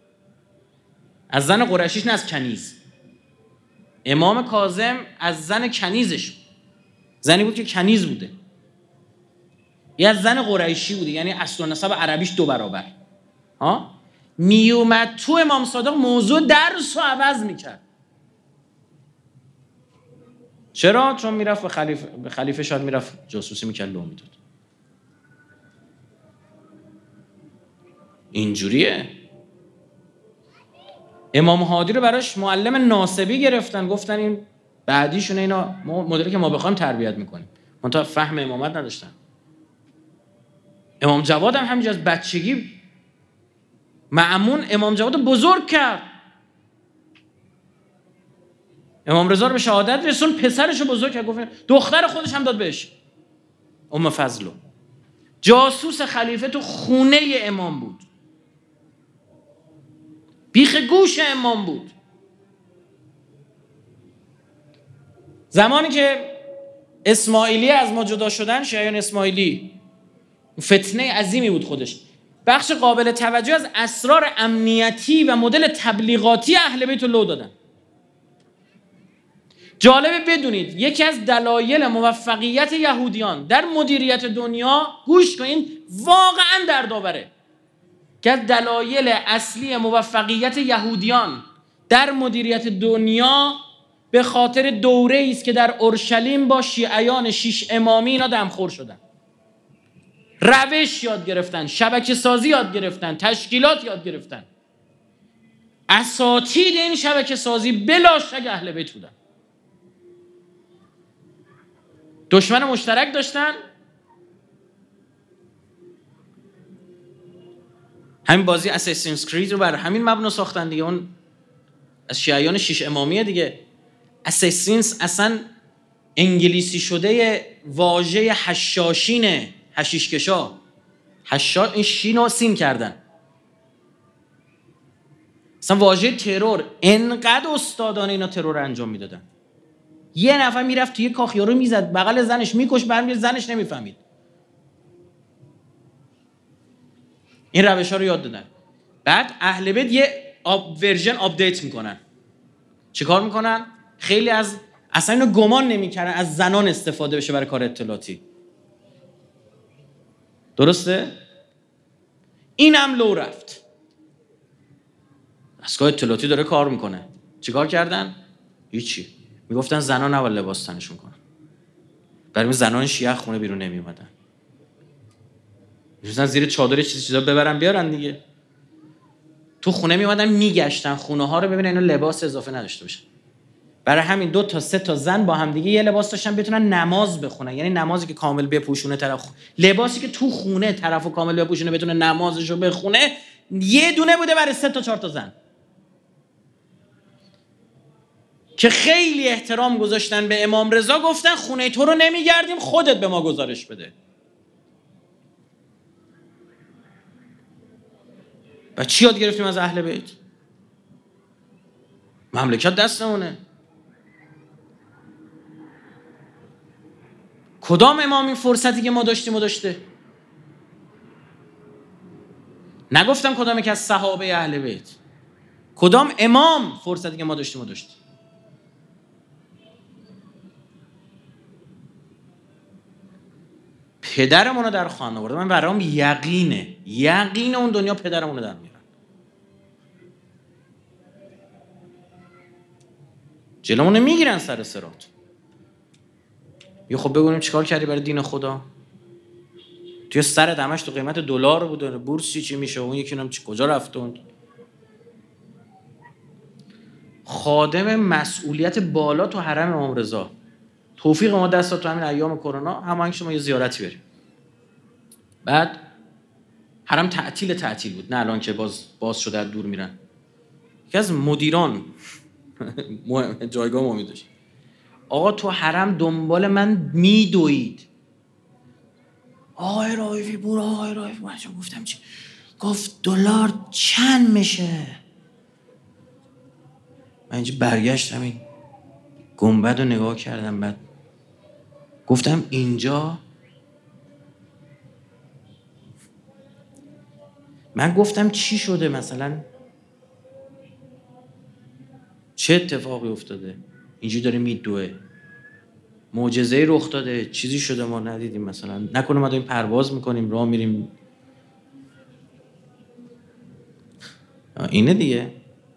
نه از کنیز، امام کاظم از زن کنیزش، زنی بود که کنیز بوده، یا از زن قریشی بوده، یعنی اصل و نسب عربیش 2 برابر. میومد تو امام صادق موضوع درس رو عوض میکرد. چرا؟ چون میرفت به خلیفه شاید میرفت جاسوسی میکرد، لو میداد. اینجوریه. امام هادی رو براش معلم ناسبی گرفتن، گفتن این بعدیشونه، اینا مدلی که ما بخوایم تربیت میکنیم. منتها فهم امامت نداشتن. امام جواد هم همینجا از بچگی مأمون امام جواد بزرگ کرد. امام رضا رو به شهادت رسون، پسرش رو بزرگ کرد، گفت دختر خودش هم داد بهش، ام فضلو. جاسوس خلیفه تو خونه امام بود، بیخ گوش امام بود. زمانی که اسماعیلی از ما جدا شدن، شیعیان اسماعیلی، فتنه عظیمی بود خودش، بخش قابل توجه از اسرار امنیتی و مدل تبلیغاتی اهل بیت رو لو دادن. جالبه بدونید یکی از دلایل موفقیت یهودیان در مدیریت دنیا، گوش کنین واقعا دردآوره، که از دلایل اصلی موفقیت یهودیان در مدیریت دنیا به خاطر دوره‌ای است که در اورشلیم با شیعیان 6 امامی اینا دمخور شدن، روش یاد گرفتن، شبکه سازی یاد گرفتن، تشکیلات یاد گرفتن. اساتید این شبکه سازی بلا شک اهل بیت بودن. دشمن مشترک داشتن، همین بازی اساسینز کرید رو بر همین مبنا ساختن دیگه. اون از شیعیان 6 امامیه دیگه. اساسینز اصلا انگلیسی شده واژه حشاشینه، حشیشکشا. این شین و سین کردن. اصلا واژه ترور، انقدر استادانه اینا ترور انجام میدادن. یه نفر میرفت توی کاخ یارو میزد، بغل زنش میکش، برمیگرد زنش نمیفهمید. این روش ها رو یاد دادن. بعد اهل بیت یه ورژن آپدیت میکنن. چیکار میکنن؟ خیلی از اصلا اینو گمان نمیکردن از زنان استفاده بشه برای کار اطلاعاتی. درسته؟ اینم لو رفت. دستگاه اطلاعاتی داره کار میکنه. چیکار کردن؟ هیچی. میگفتن زنان اول لباس تنشون کنن. برای زنان شیعه خونه بیرون نمی اومدن. می‌خواستن زیر چادر چیزا ببرن بیارن دیگه. تو خونه می اومدن میگشتن خونه ها رو ببینن اینا لباس اضافه نداشته باشن. برای همین 2 تا 3 تا زن با هم دیگه یه لباس داشتن بتونن نماز بخونن. یعنی نمازی که کامل بپوشونه طرف، لباسی که تو خونه طرفو کامل بپوشونه بتونه نمازشو بخونه، یه دونه بوده برای 3 تا 4 تا زن. که خیلی احترام گذاشتن به امام رضا، گفتن خونه تو رو نمیگردیم، خودت به ما گزارش بده. و چی یاد گرفتیم از اهل بیت؟ مملکت دستمونه. کدام امام این فرصتی که ما داشتیم و داشته؟ نگفتم کدام که از صحابه اهل بیت، کدام امام فرصتی که ما داشتیم و داشته؟ پدرمون رو در خانه آورده. من برام یقین اون دنیا پدرمون رو در میارن. جلومون میگیرن سر صراط. یا خب بگونیم چیکار کردی برای دین خدا؟ توی سر دمش تو قیمت دلار بود، بورس چی میشه، اون یکی هم کجا رفتون؟ خادم مسئولیت بالا تو حرم امام رضا. توفیق ما دست داد تو همین ایام کرونا همون شما یه زیارتی بریم. بعد حرم تعطیل بود، نه الان که باز شده دور میرن. یکی از مدیران جایگاه ما میداشت، آقا تو حرم دنبال من میدوید. آقای رایفی برو، آقای رایفی برو. گفتم چی؟ گفت دلار چند میشه؟ من اینجا برگشتم، این گنبد رو نگاه کردم، بعد گفتم اینجا، من گفتم چی شده مثلا، چه اتفاقی افتاده اینجوری داره میدوه، معجزه‌ای رخ داده، چیزی شده ما ندیدیم، مثلا نکنه ما داریم پرواز میکنیم راه میریم. اینه دیگه.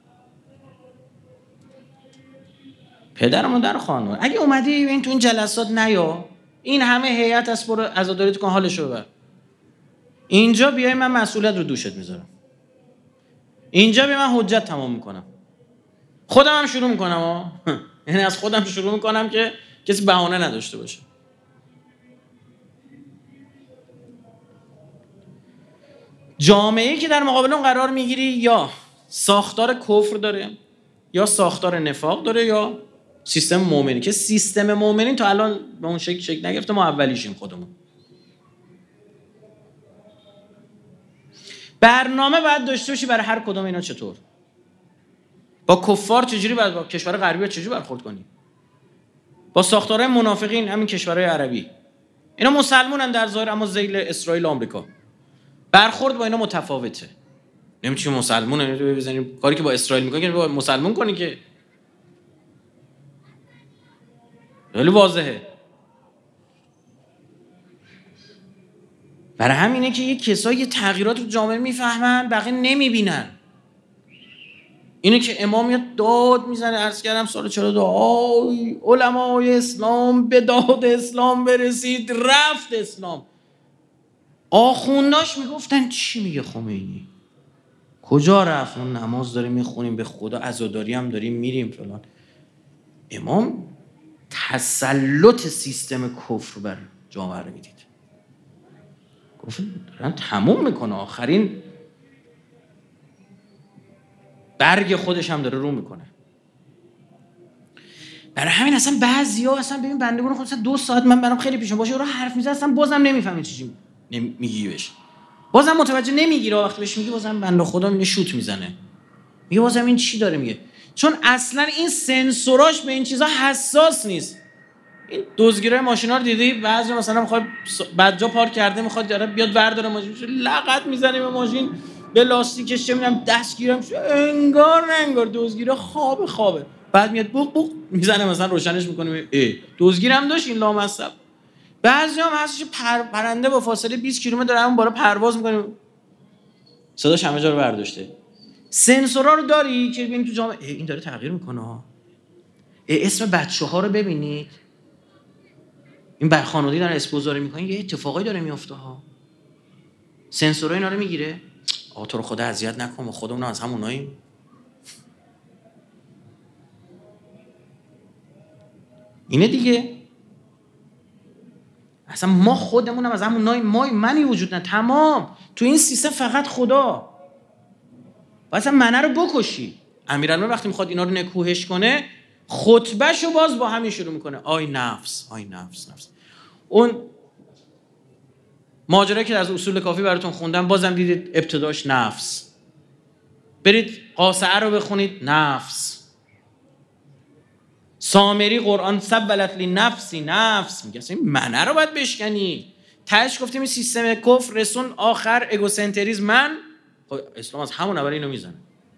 پدر مادر خانم اگه اومدی این تو این جلسات نیا، این همه هیئت از برو عزاداریت کن حالشو ببر، اینجا بیای من مسئولیت رو دوشت میذارم، اینجا بیای من حجت تمام میکنم، خودم هم شروع میکنم یعنی از خودم شروع میکنم که کسی بهانه نداشته باشه. جامعه‌ای که در مقابل اون قرار میگیری یا ساختار کفر داره یا ساختار نفاق داره یا سیستم مومنی، که سیستم مومنی تا الان به اون شکل نگرفته، ما اولیشیم خودمون. برنامه باید داشته باشی برای هر کدوم اینا. چطور با کفار چجوری باید، با کشور غربی چجوری برخورد کنی، با ساختارهای منافقین همین کشورهای عربی، اینا مسلمانن در ظاهر اما ذیل اسرائیل و آمریکا، برخورد با اینا متفاوته. نمی‌تونی مسلمون بزنیم کاری که با اسرائیل میکنی که با مسلمون کنی، که خیلی واضحه. برای همینه که یک کسایی تغییرات تو جامعه میفهمن بقیه نمیبینن. اینه که امام میاد داد میزنه، عرض کردم سال 42 آی علمای اسلام به داد اسلام برسید، رفت اسلام. آخونداش میگفتن چی میگه خمینی، کجا رفت، اون نماز داریم میخونیم به خدا، عزاداری هم داریم میریم فلان. امام تسلط سیستم کفر بر جامعه رو میدید، گفت دارن تموم میکنه، آخرین برگ خودش هم داره رو میکنه. برای همین اصلا بعضیا اصلا ببین بندگان خود اصلا 2 ساعت من برام خیلی پیش باشه رو حرف میزنه، اصلا بازم نمیفهمی چی میگی، بهش بازم متوجه نمیگیره، وقتی بهش میگی بازم بنده خدا اینو شوت میزنه، میگه بازم این چی داره میگه، چون اصلا این سنسوراش به این چیزا حساس نیست. این دزدگیرای ماشینا رو دیدی، بعضی مثلا میخواد بدجا پارک کرده میخواد داره بیاد ورداره ماشین، لغت میزنه به ماشین، به لاستیکش چه میدونم دستگیرم، انگار نه انگار دزدگیر خوابه، بعد میاد بوق بوق میزنه مثلا روشنش میکنه، دزدگیرم داشت این لامصب. بعضی هم هستش پرنده با فاصله 20 کیلومتر داره همون بالا پرواز میکنه، صداش همه جا رو برداشته. سنسورا رو داری که ببین تو جامعه این داره تغییر میکنه ها. اسم بچه‌ها رو ببینید، این برخانودی دارن اسپوزاری میکنن، یه اتفاقی داره میفته ها. سنسورا اینا رو میگیره، تو رو خدا اذیت نکن، ما خودمون از هموناییم. اینه دیگه، اصلا ما خودمونم از هموناییم، منی وجود نه، تمام تو این سیستم فقط خدا. و اصلا منه رو بکشی. امیرالمومنین وقتی میخواد اینا رو نکوهش کنه، خطبهشو باز با همین شروع میکنه، آی نفس. اون ماجرایی که از اصول کافی براتون خوندم بازم دیدید ابتداش نفس. برید قاصعه رو بخونید، نفس. سامری قرآن سبلت لی نفسی، نفس میگه این منه رو باید بشکنی. تهش گفتیم این سیستم کفر رسون آخر اگوسنتریزم، من اسلام از همون اول اینو میزنه.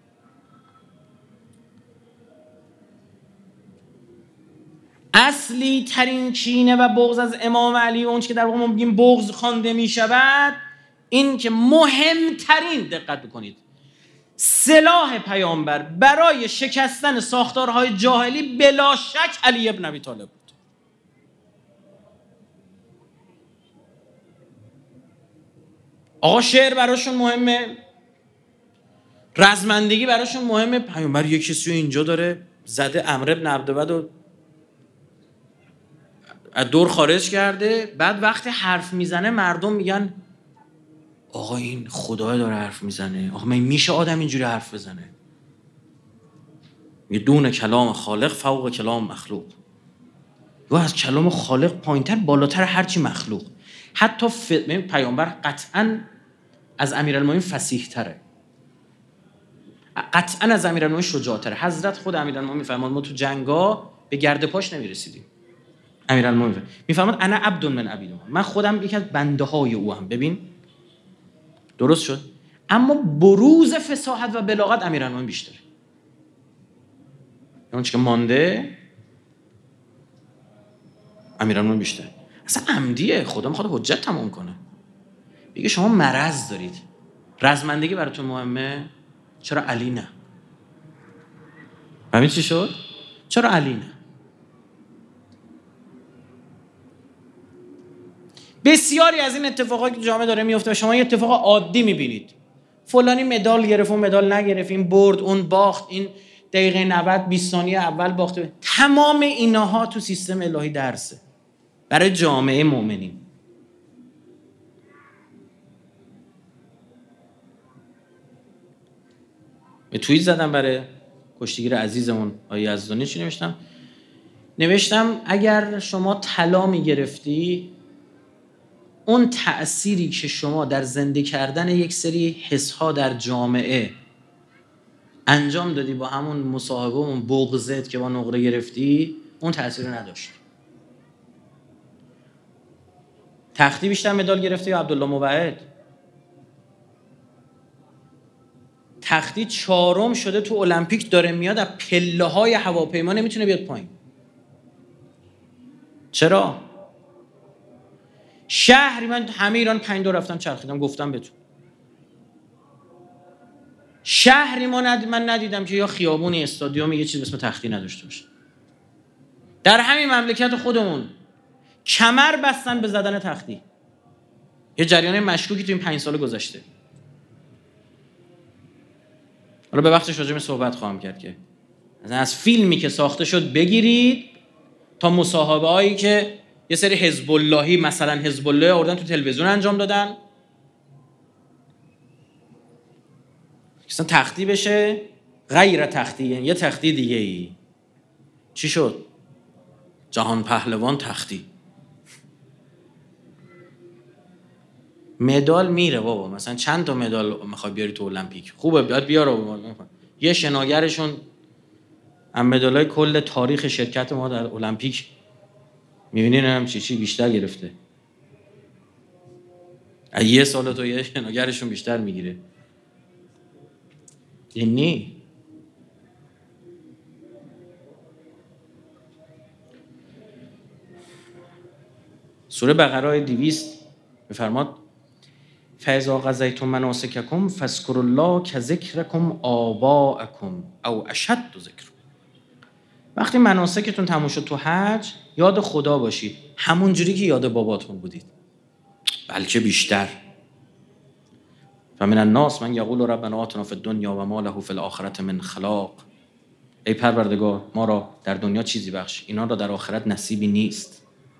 اصلی ترین کینه و بغض از امام علی و اون که در واقع ما میگیم بغض خوانده میشود، این که مهمترین، دقت بکنید، سلاح پیامبر برای شکستن ساختارهای جاهلی بلا شک علی ابن ابی طالب بود. آقا شعر براشون مهمه، رزمندگی براشون مهمه، پیامبر یک کسی اینجا داره زده، عمرو بن عبدود و از دور خارج کرده، بعد وقتی حرف میزنه مردم میگن آقا این خدای داره حرف میزنه، آقا من میشه آدم اینجوری حرف بزنه؟ یه دون کلام خالق فوق کلام مخلوق، و از کلام خالق پایینتر بالاتر هرچی مخلوق. حتی پیامبر قطعاً از امیرالمومنین فصیح تره، قطعاً از امیرالمومنین شجاع تره. حضرت خود امیرالمومنین فرمان ما تو جنگا به گرد پاش نمیرسیدیم. امیرالمومنین میفرماد انا عبد من عبید، من خودم یکی از بنده های او هم. ببین درست شد، اما بروز فصاحت و بلاغت امیرالمومنین بیشتره. اون چیزی که مانده امیرالمومنین بیشتره. اصلا عمدیه، خدا میخواد حجت تمام کنه. بگه شما مرض دارید، رزمندگی براتون مهمه، چرا علی نه؟ همین چی شد؟ چرا علی نه؟ بسیاری از این اتفاقایی که جامعه داره میفته و شما یه اتفاق عادی میبینید، فلانی مدال گرفت اون مدال نگرفت، این برد اون باخت، این دقیقه 90 20 ثانیه اول باخته. تمام اینها تو سیستم الهی درسه برای جامعه مؤمنین. به توییت زدم برای کشتیگیر عزیزمون آقای یزدانی، چی نوشتم اگر شما طلا میگرفتی، اون تأثیری که شما در زنده کردن یک سری حسها در جامعه انجام دادی با همون مصاحبه اون بغضت که با نقره گرفتی، اون تأثیر نداشت. تختی بیشتر مدال گرفته یا عبدالله موحد؟ تختی 4م شده تو المپیک، داره میاد از پله های هواپیما نمیتونه بیاد پایین. چرا؟ شهری من همه ایران 5 دور رفتم چرخیدم، گفتم بهتون شهری من ندیدم که یا خیابونی استادیومی یه چیز به اسم تختی نداشته باشه. در همین مملکت خودمون کمر بستن به زدن تختی، یه جریان مشکوکی تو این 5 سال گذشته. حالا به وقتش راجع به صحبت خواهم کرد که از فیلمی که ساخته شد بگیرید تا مصاحبه هایی که یه سری حزب اللهی، مثلا حزب الله آوردن تو تلویزیون انجام دادن، اصلا تختی بشه غیر تختی، یعنی یه تختی دیگه ای. چی شد؟ جهان پهلوان تختی. مدال میره بابا، مثلا چند تا مدال میخوای بیاری تو المپیک، خوبه بیاد بیاره. یه شناگرشون هم مدالای کل تاریخ شرکت ما در المپیک میبینین هم چی بیشتر گرفته. یه سال تو یه شناگرشون بیشتر میگیره. اینی سوره بقره آیه 200 میفرماد فاذا قضیتم مناسککم فاذکروا الله کذکرکم آباءکم او اشد ذکر. وقتی مناسکتون تموم شد تو حج، یاد خدا باشید همون جوری که یاد باباتون بودید، بلکه بیشتر. فمن الناس من یقول ربنا آتنا فی الدنیا و ما له فی الاخره من خلاق. ای پروردگار ما را در دنیا چیزی بخش، اینا را در آخرت نصیبی نیست.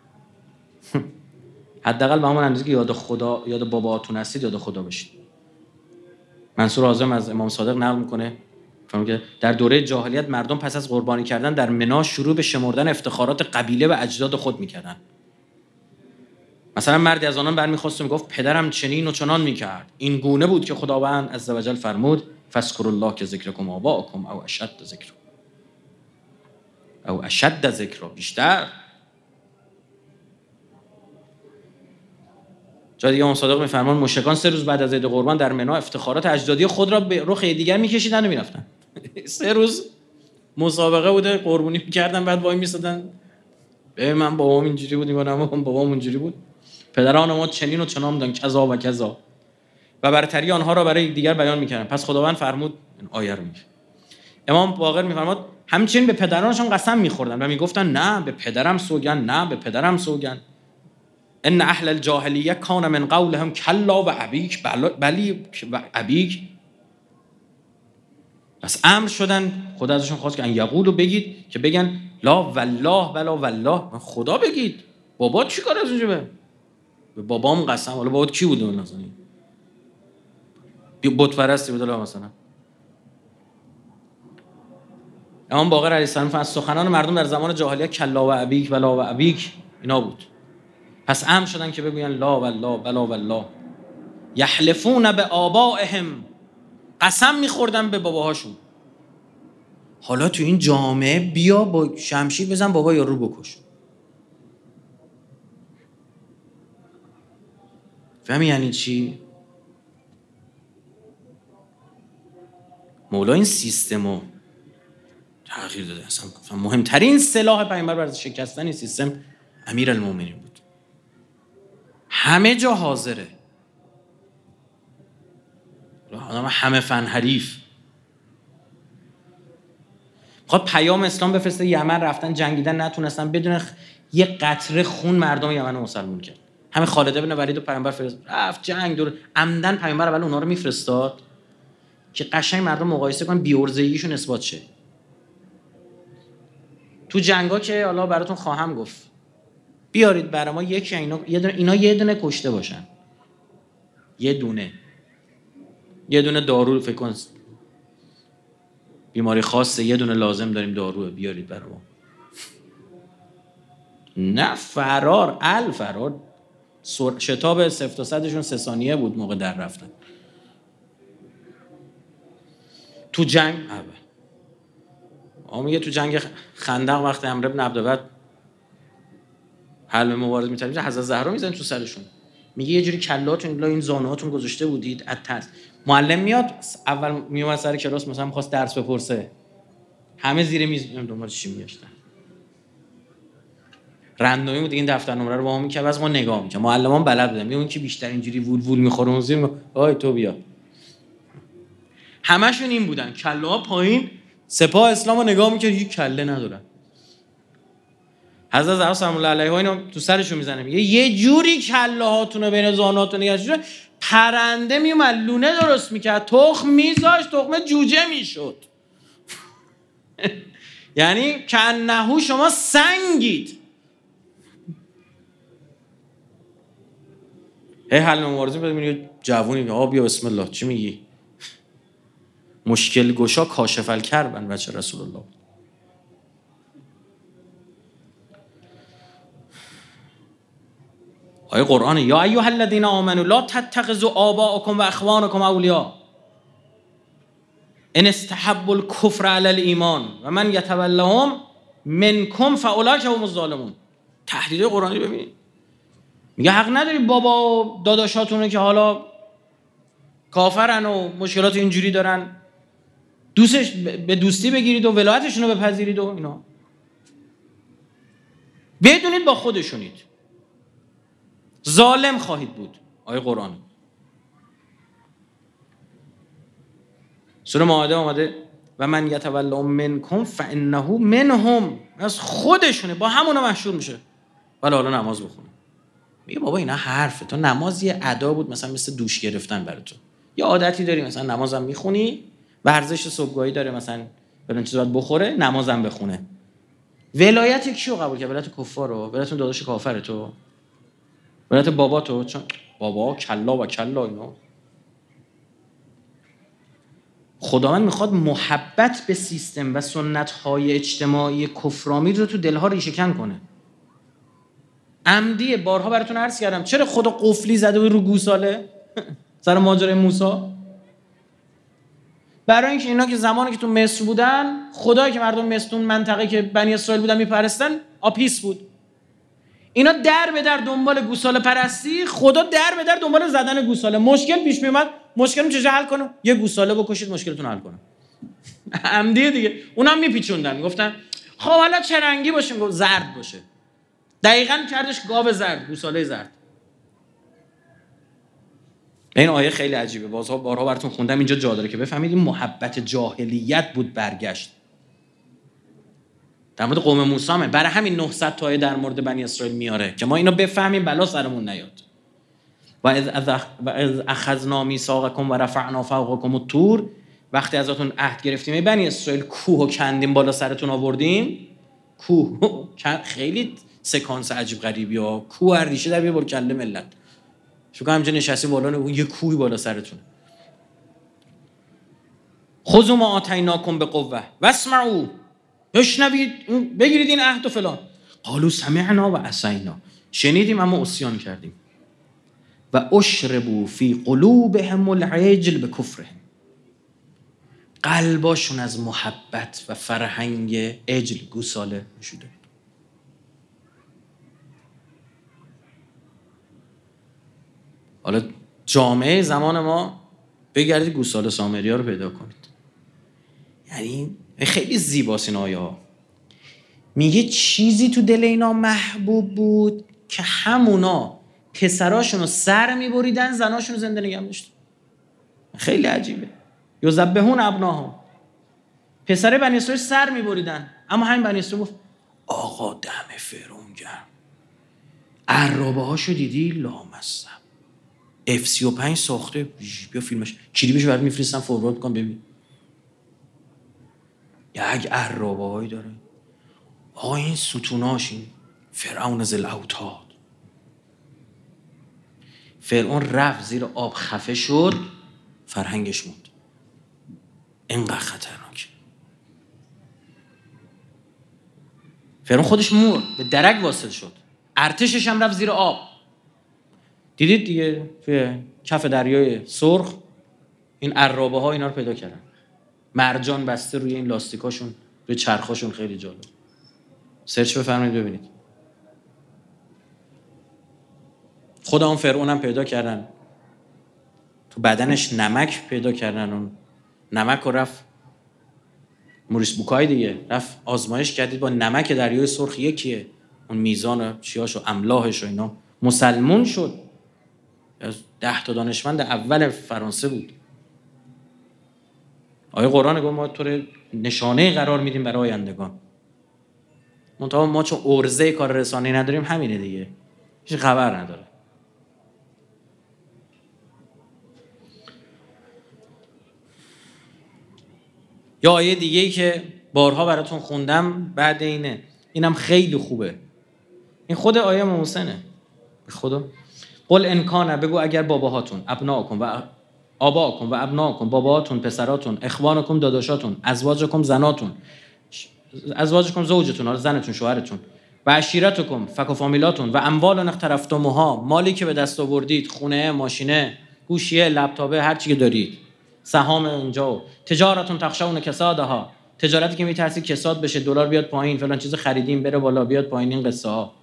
حداقل به همون اندازه که یاد خدا، یاد باباتون هستید، یاد خدا باشید. منصور اعظم از امام صادق نقل میکنه که در دوره جاهلیت مردم پس از قربانی کردن در منا شروع به شمردن افتخارات قبیله و اجداد خود میکردن. مثلا مردی از آنان برمیخواست و میگفت پدرم چنین و چنان میکرد، این گونه بود که خداوند عزوجل فرمود فاذکروا الله که ذکرکم آباءکم او اشد ذکر. او اشد ذکر، بیشتر. جای دیگه امام صادق میفرمان مشرکان 3 روز بعد از عید قربان در منا افتخارات اجدادی خود را به رخ دیگر میکشیدن و میرفتن. 3 روز مسابقه بوده، قربانی میکردن، بعد وای میسادن ببین من بابام اینجوری بود، بابام اونجوری بود، پدران ما چنین و چنان بودن، کذا و کذا، و برتری آنها را برای دیگر بیان میکردن. پس خداوند فرمود این آیه رو میگه. امام باقر میفرماد همچنین به پدرانشون قسم میخوردن و میگفتن نه به پدرم سوگند، نه به پدرم سوگند. ان اهل الجاهلیه کان من قولهم کلا و ابیک، بلی و ابیک. پس امر شدن، خدا ازشون خواست که ان یقولو بگید، که بگن لا والله بلا والله، خدا بگید. بابا چی کار از اونجا به بابام قسم. حالا بابات کی بوده مثلا؟ بت پرستی بود مثلا. امام باقر علیه السلام از سخنان مردم در زمان جاهلیت کلا و ابیک بلا و ابیک اینا بود. پس امر شدن که بگوین لا والله بلا والله. یحلفون به آبائهم، قسم میخوردن به باباهاشون. حالا تو این جامعه بیا با شمشیر بزن بابا یارو بکش. فهمی یعنی چی؟ مولا این سیستمو تغییر داده. اصلا مهمترین سلاح پیامبر برای شکستن این سیستم امیرالمومنین بود. همه جا حاضره، آدم همه فن حریف. خب پیام اسلام بفرسته یمن، رفتن جنگیدن نتونستن، بدون یه قطره خون مردم یمن رو مسلمون کرد. همین خالد ابن ولید و پیامبر فرست رفت جنگ دور عمدن پیامبر اول اونها رو میفرستاد که قشنگ مردم مقایسه کنن بی‌عرضگیشون اثبات شه. تو جنگا که حالا براتون خواهم گفت، بیارید برای ما یکی اینا یه دونه کشته باشن، یه دونه دارو، فکر کن بیماری خاصه یه دونه لازم داریم داروه، بیارید برای ما. نه فرار شتاب 0 تا 100شون 3 ثانیه بود موقع در رفتن تو جنگ. میگه تو جنگ خندق وقت عمرو بن عبدود حلم مبارز می‌ترید حضرت زهرا میزنن تو سرشون، میگه یه جوری کلاتون این زانوهاتون گذاشته بودید از ترس. معلم میاد اول میومد سر کلاس مثلا می‌خواست درس بپرسه، همه زیر میز دنبال چی میگشتن. رندومی بود این دفتر نمره رو با ما می‌کرد، از ما نگاه می‌کرد. معلمان بلد بودن، میگه اون کی بیشتر اینجوری وول می‌خوره اون زیر آی تو بیا. همشون این بودن، کلاها پایین، سپاه اسلامو نگاه می‌کرد، یک کله ندارن. حضرت زهرا سلام الله علیها اینو تو سرشون میزنه، میگه یه جوری کله هاتون رو بین زانوهاتون نگاشته پرنده میومد لونه درست میکرد، تخم میذاشت، تخم جوجه میشد. یعنی کانه شما سنگید. حل مبارزه بده، میگه جوونی بیا بسم الله، چی میگی؟ مشکل گشا کاشف الکربن بچه رسول الله. آیه قرآن یا ایها الذین آمنوا لا تتخذوا آباءکم و اخوانکم اولیاء ان استحبوا الکفر علی الایمان و من یتولهم منکم فاولئک هم الظالمون. تحلیل قرآنی ببینید، میگه حق نداری بابا و داداشاتونو که حالا کافرن و مشکلات اینجوری دارن به دوستی بگیرید و ولایتشون رو بپذیرید و اینا. بدونید با خودشونید، ظالم خواهید بود. آیه قرآن سوره مائده آمده و من یتولهم منکم فانه منهم، از خودشونه، با همونا محشور میشه. ولی حالا نماز بخونه. میگه بابا اینا حرفه، تو نماز یه ادا بود، مثل دوش گرفتن برای تو. یه عادتی داری مثلا نمازم میخونی، ورزش صبحگاهی داره مثلا برای چیز باید بخوره، نمازم بخونه. ولایت کیو قبول کرد؟ ولایت کفارو؟ ولایت داداش کافر تو؟ ولایت بابا تو؟ چون بابا کلا و کلا اینا. خداوند میخواد محبت به سیستم و سنت‌های اجتماعی کفرآمیز رو تو دلها ریشه کن کنه. عمدیه، بارها براتون عرض کردم چرا خدا قفلی زده بود رو گوساله سر ماجرای موسی؟ برای اینکه اینا که زمانی که تو مصر بودن، خدایی که مردم مصر منطقه که بنی اسرائیل بودن میپرستن آپیس بود. اینا در به در دنبال گوساله پرستی، خدا در به در دنبال زدن گوساله. مشکل پیش میومد، مشکل چجوری حل کنم؟ یه گوساله بکشید مشکلتون حل کنم. عمدیه دیگه. اونم میپیچوندن، گفتن خب حالا چه رنگی باشه؟ گفت زرد باشه. دقیقاً کردش گاو زرد، گوساله زرد. این آیه خیلی عجیبه، بارها براتون خوندم، اینجا جا داره که بفهمید این محبت جاهلیت بود برگشت. در مورد قوم موسی هم برای همین 900 تا آیه در مورد بنی اسرائیل میاره که ما اینو بفهمیم بلا سرمون نیاد. و از اخذنا میثاقکم و رفعنا فوقکم الطور، وقتی ازتون عهد گرفتیم ای بنی اسرائیل کوه کندیم بالا سرتون آوردیم. کوه خیلی سکانس عجیب غریبی ها، کوه هر ریشه در بیار بالا کله ملت. شو همینجا نشستی بالا یه کوهی بالا سرتون. خذوا ما آتیناکم بقوه واسمعوا، بشنوید بگیرید این عهد و فلان. قالوا سمعنا و عصینا، شنیدیم اما عصیان کردیم. و اشربوا فی قلوبهم العجل بکفرهم، قلباشون از محبت و فرهنگ عجل گوساله نشوده. حالا جامعه زمان ما بگردید گوساله سامریا رو پیدا کنید. یعنی خیلی زیباست این آیه ها. میگه چیزی تو دل اینا محبوب بود که همونا پسراشون رو سر میبریدن، زناشون رو زنده نگه می‌داشتن. خیلی عجیبه. یذبحون ابناهم، پسر بنی اسرائیل سر میبریدن، اما همین بنی اسرائیل گفت آقا دم فرعون گرم. عرابه هاشو دیدی؟ لامصب F35 ساخته، بیا فیلمش کلیپش برات میفرستم فوروارد کن ببین. یک عرابه هایی داره آقا، این ستوناش، این فرعون ذی الاوتاد. فرعون رفت زیر آب خفه شد، فرهنگش موند. اینقدر خطرناک. فرعون خودش مرد، به درک واصل شد، ارتشش هم رفت زیر آب. دیدید دیگه توی کف دریای سرخ این عرابه ها اینا رو پیدا کردن، مرجان بسته روی این لاستیکاشون، روی چرخاشون. خیلی جالب. سرچ بفرمایید ببینید. خود اون فرعون هم پیدا کردن، تو بدنش نمک پیدا کردن. اون نمک رو رفت موریس بوکای دیگه رفت آزمایش کردید با نمک دریای سرخ یکیه، اون میزان چیاش و املاحش و اینا. مسلمون شد. از 10 تا دانشمند اول فرانسه بود. آیه قرآن گفت ما تو رو نشانه قرار میدیم برای آیندگان. منتها ما چون ارزه کار رسانه‌ای نداریم، همینه دیگه، هیچ خبر نداره. یا آیه دیگه‌ای که بارها براتون خوندم بعد اینم خیلی خوبه. این خود آیه محسنه. به خدا قل ان کان، بگو اگر باباهاتون، ابناکم و آباکم و ابناکم، باباهاتون پسراتون، اخوانکم داداشاتون، ازواجکم زناتون، ازواجکم زوجتون، زنتون شوهرتون، و عشیرتکم فک و فامیلاتون، و اموال اقترفتموها، مالی که به دست آوردید، خونه، ماشینه، گوشیه، لپتاپه، هر چی که دارید، سهام اینجا، تجارتون تخشون کسادها، تجارتی که میترسی کساد بشه، دلار بیاد پایین، فلان چیز خریدیم بره بالا بیاد پایین، این قصه ها.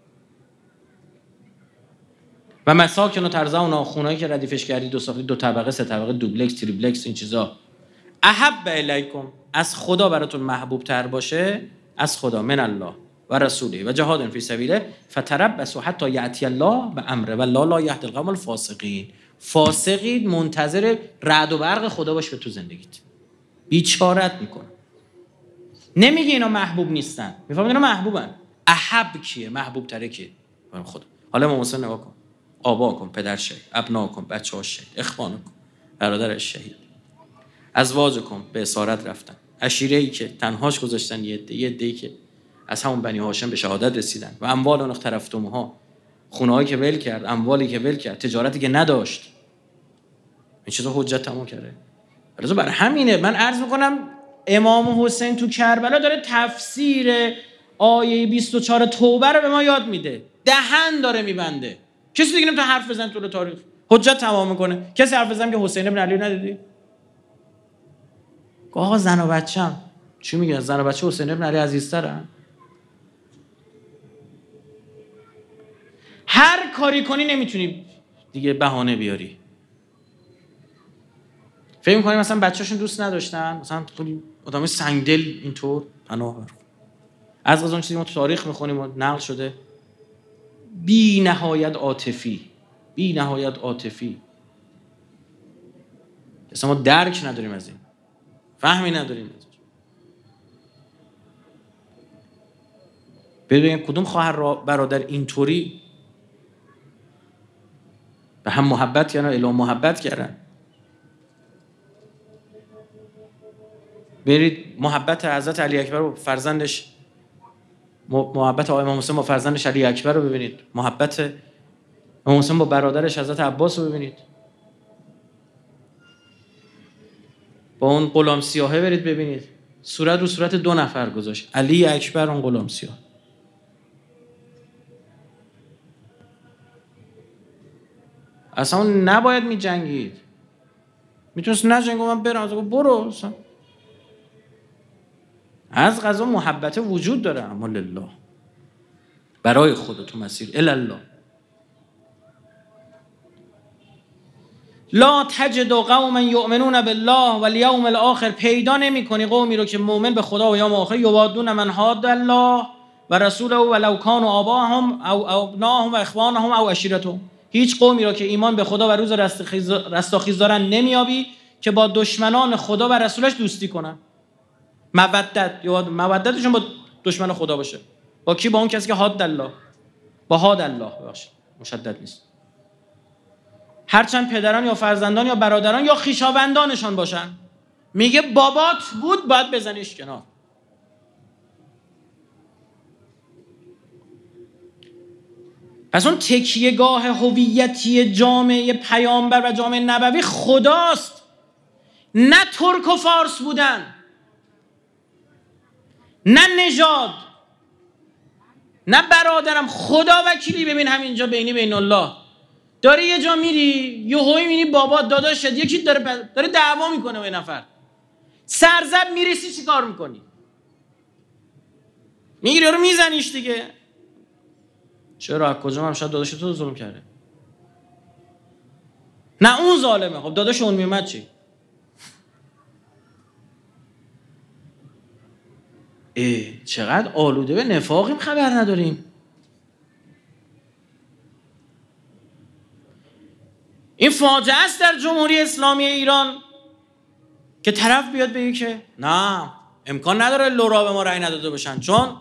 و مساکن و ترزاونا، خونهایی که ردیفش کردید و ساختید، 2 طبقه 3 طبقه، دوبلکس تریپلکس، این چیزا. احب الیکم، از خدا براتون محبوب تر باشه، از خدا، من الله و رسوله و جهاد فی سبیله، فتربصوا حتی یأتی الله بامره والله لا یهدی القوم الفاسقین. فاسقید منتظر رعد و برق خدا باش به تو زندگیت، بیچارت میکنه. نمیگه اینا محبوب نیستن، میفهمید اینا محبوبن. احب کیه؟ محبوب تره کیه؟ خدا. حالا ما مثلا نگاه کن، آباکم پدر شهید، ابناکم بچه‌ها شهید، اخوانکم برادرش شهید، ازواجکم به اسارت رفتن، عشیره‌ای که تنهاش گذاشتن، یه عده‌ای که از همون بنی هاشم به شهادت رسیدن، و اموال اقترفتموها، خونه‌هایی که ول کرد، اموالی که ول کرد، تجارتی که نداشت. این چیزا حجت تمام کرده. البته برای همینه من عرض میکنم امام حسین تو کربلا داره تفسیر آیه 24 توبه رو به ما یاد میده، دهن داره میبنده. کسی دیگه نمیتونه حرف بزنه تو تاریخ، حجت تمام میکنه. کسی حرف بزنه که حسین ابن علی ندیدی؟ آقا زن و بچه‌م چی میگه؟ زن و بچه حسین ابن علی عزیزترن؟ هر کاری کنی نمیتونی دیگه بهانه بیاری. فکر می‌کنی مثلا بچه‌شون دوست نداشتن، مثلا خیلی آدمای سنگدل اینطور پناه بر. از اون چیزی ما تو تاریخ می‌خونیم و نقل شده، بی نهایت عاطفی. اصلا ما درک نداریم از این، فهمی نداریم. ببین کدوم خواهر برادر اینطوری به هم محبت کردن، اعلام محبت کردن. برید محبت حضرت علی اکبر و فرزندش، محبت آقای امام حسین با فرزندش علی اکبر رو ببینید، محبت امام حسین با برادرش حضرت عباس رو ببینید، با اون غلام سیاهه برید ببینید، صورت رو صورت 2 نفر گذاشت، علی اکبر اون غلام سیاه. اصلا نباید می جنگید، میتونست نجنگه، من برم، برو اصلا از قضا محبت وجود داره، اما لله، برای خدا تو مسیر الله. لا تجد قوما یؤمنون بالله والیوم الاخر، پیدا نمی‌کنی قومی رو که مؤمن به خدا و یوم آخر، یوادون من حاد الله و رسوله ولو کانوا آباهم او ابناهم و اخوانهم او عشیرتهم. هیچ قومی رو که ایمان به خدا و روز رستاخیز دارن نمیابی که با دشمنان خدا و رسولش دوستی کنن. مودتشون با دشمن خدا باشه. با کی؟ با اون کسی که حاد الله، با حاد الله باشه، مشدد نیست. هرچند پدران یا فرزندان یا برادران یا خویشاوندانشان باشن. میگه بابات بود باید بزنیش کنار. پس اون تکیهگاه هویتی جامعه پیامبر و جامعه نبوی خداست، نه ترک و فارس بودن، نه نژاد، نه برادرم. خدا وکیلی. ببین همینجا بین الله داری یه جا میری یهویی میبینی بابا داداشت یکی داره دعوا میکنه با یه نفر، سرزب میرسی چی کار میکنی؟ میگیری رو میزنیش دیگه. چرا؟ از کجا؟ هم شاید داداش تو ظلم کرده. نه اون ظالمه. خب داداش اون میومد چی؟ چقدر آلوده به نفاقیم خبر نداریم. این فاجعه است در جمهوری اسلامی ایران که طرف بیاد بگه که نه امکان نداره لورا به ما رأی نداده باشن چون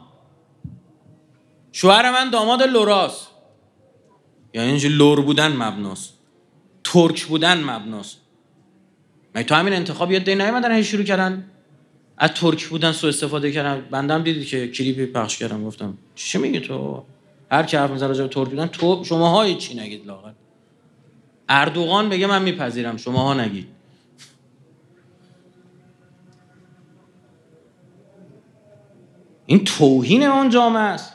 شوهر من داماد لوراست. یعنی اینجا لور بودن مبناست، ترک بودن مبناست. مگه تو همین انتخاب یاد نیومدن هی شروع کردن از ترک بودن سوء استفاده کردن؟ بندم دیدی که کلیپی پخش کردم گفتم چی میگی تو؟ هر کی حرف میزنه راجع به ترک بودن تو شماها چی نگید لااقل. اردوغان بگه من میپذیرم، شماها نگید. این توهین اون جامعه است،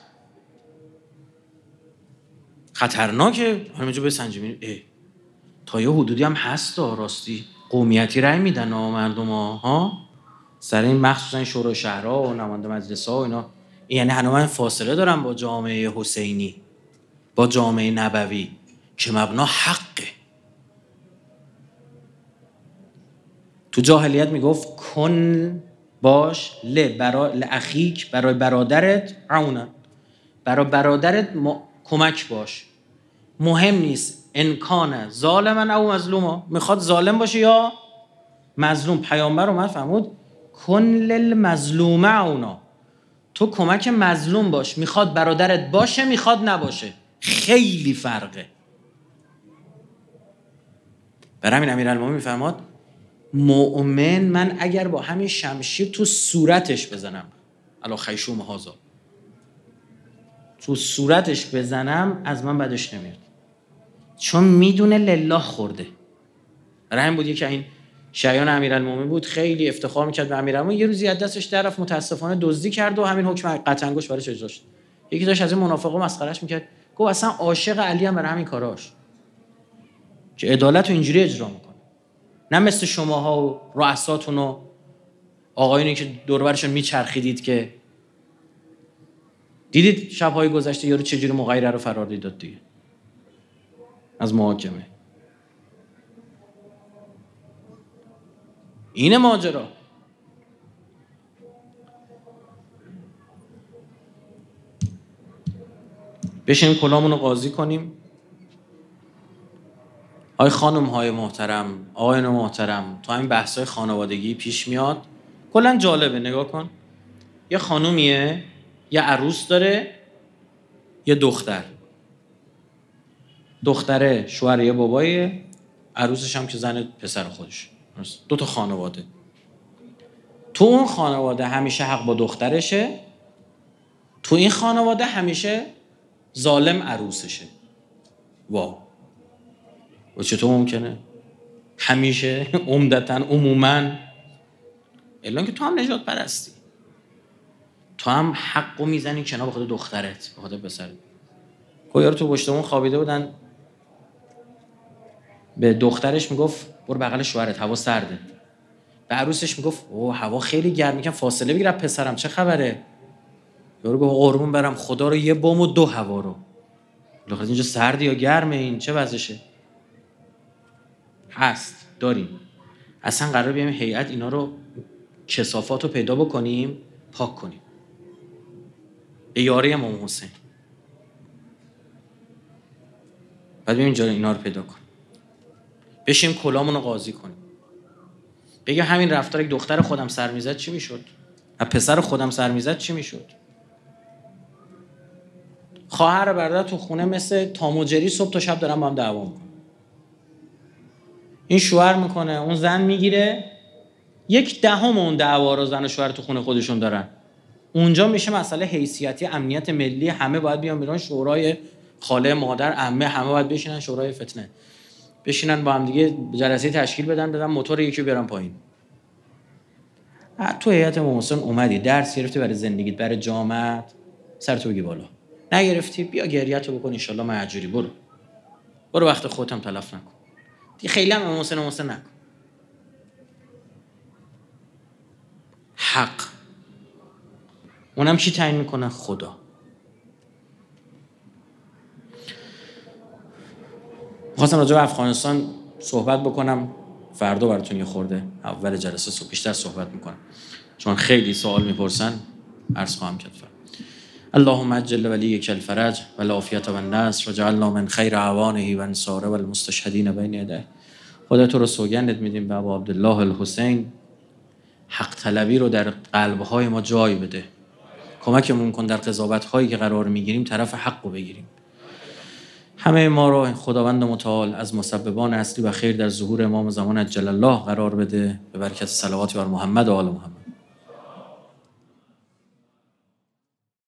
خطرناکه. همینجا بسنجیم تا یه حدودی هم هست راستی قومیتی رأی میدن مردم ها سر این، مخصوصا این شورای شهرها و نماینده مجلس‌ها و اینا. یعنی هنوز من فاصله دارم با جامعه حسینی، با جامعه نبوی که مبنا حقه. تو جاهلیت میگفت کن باش لأخیک، برای برادرت عونا، برای برادرت کمک باش. مهم نیست انکانه ظالما او مظلوما، میخواد ظالم باشه یا مظلوم. پیامبر اومد فرمود کن للمظلوم عونا، تو کمک مظلوم باش، میخواد برادرت باشه میخواد نباشه. خیلی فرقه. برای همین امیرالمومنین میفرماد مؤمن من اگر با همین شمشیر تو صورتش بزنم، الا خیشوم هازا، تو صورتش بزنم از من بدش نمیاد، چون میدونه لله خورده. برای همین بود که این شایان امیرالمومنین بود، خیلی افتخار میکرد به امیرالمومنین. یه روزی از دستش در رفت، متاسفانه دزدی کرد و همین حکم قطع انگشت براش اجرا شد. یکی داشت از این منافقا مسخرهش میکرد، گفت اصلا عاشق علی هم برای همین کاراش که عدالت رو اینجوری اجرا میکنه، نه مثل شماها و رؤساتون و آقایونی که دور و برشون میچرخیدید که دیدید شب‌های گذشته یارو چجوری مغیره رو فرار داد دیگه از محاکمه. اینه ماجرا. بشینیم کلامون رو قاضی کنیم. آقای خانم های محترم، آقایان محترم، تو همین بحث‌های خانوادگی پیش میاد. کلا جالبه، نگاه کن. یه خانومیه، یه عروس داره، یه دختر. دختره شوهر یه بابایه، عروسش هم که زن پسر خودش. دو تا خانواده. تو اون خانواده همیشه حق با دخترشه، تو این خانواده همیشه ظالم عروسشه. واو. و چطور ممکنه؟ همیشه، عمدتاً، عموماً. الان که تو هم نجات پرستی، تو هم حقو میزنی کنار بخاطر دخترت، بخاطر پسرت. یارو تو پشتمون خوابیده بودن، به دخترش میگفت برو بغل شوهرت، هوا سرده. به عروسش میگفت اوه هوا خیلی گرمه، میگم فاصله بگیر پسرم چه خبره؟ یارو گفت قربون برم خدا رو یه بم و 2 هوا رو. بالاخره اینجا سردی یا گرمه، این چه وضعشه؟ هست داریم. اصلا قرار بیایم هیئت اینا رو کثافات رو پیدا بکنیم پاک کنیم به یاری امام حسین. بعد بیایم اینجا اینا رو پیدا کنیم، بشیم کلامون رو قاضی کنیم. بگه همین رفتار یک دختر خودم سر میزد چی میشد؟ از پسر خودم سر میزد چی میشد؟ خواهر برادر تو خونه مثل تام و جری صبح تا شب دارن با هم دعوا میکنن. این شوهر میکنه، اون زن میگیره، 1/10 اون دعوا رو زن و شوهر تو خونه خودشون دارن. اونجا میشه مسئله حیثیتی امنیت ملی، همه باید بیان بیرون، شورای خاله مادر عمه همه باید بشینن شورای فتنه، بشینن با هم دیگه جلسه تشکیل بدن موتور یکی بیارن پایین. تو هیئت امام حسین اومدی درس گرفتی برای زندگیت، برای جامعت، سرتو بگی بالا. نگرفتی بیا گریه‌تو بکن، ان شاءالله مأجوری. برو وقت خودت هم تلف نکن دیگه، خیلی هم امام حسین نکن. حق اونم چی تعیین میکنه؟ خدا. خواستم راجع به افغانستان صحبت بکنم، فردا براتون یه خورده اول جلسه صبح بیشتر صحبت میکنم چون خیلی سوال میپرسن، عرض خواهم کرد. اللهم عجل ولیک الفرج و العافیة و النصر و جعلنا من خیر اعوانه و انصاره و المستشهدین بین یدیه. خدا تو رو سوگندت میدیم به ابا عبدالله الحسین، حق طلبی رو در قلب‌های ما جای بده، کمکمون کن در قضاوت‌هایی که قرار میگیریم طرف حق رو بگیریم. همه ما رو خداوند متعال از مسببان اصلی و خیر در ظهور امام زمان عجل الله قرار بده، به برکت صلوات بر محمد و آل محمد.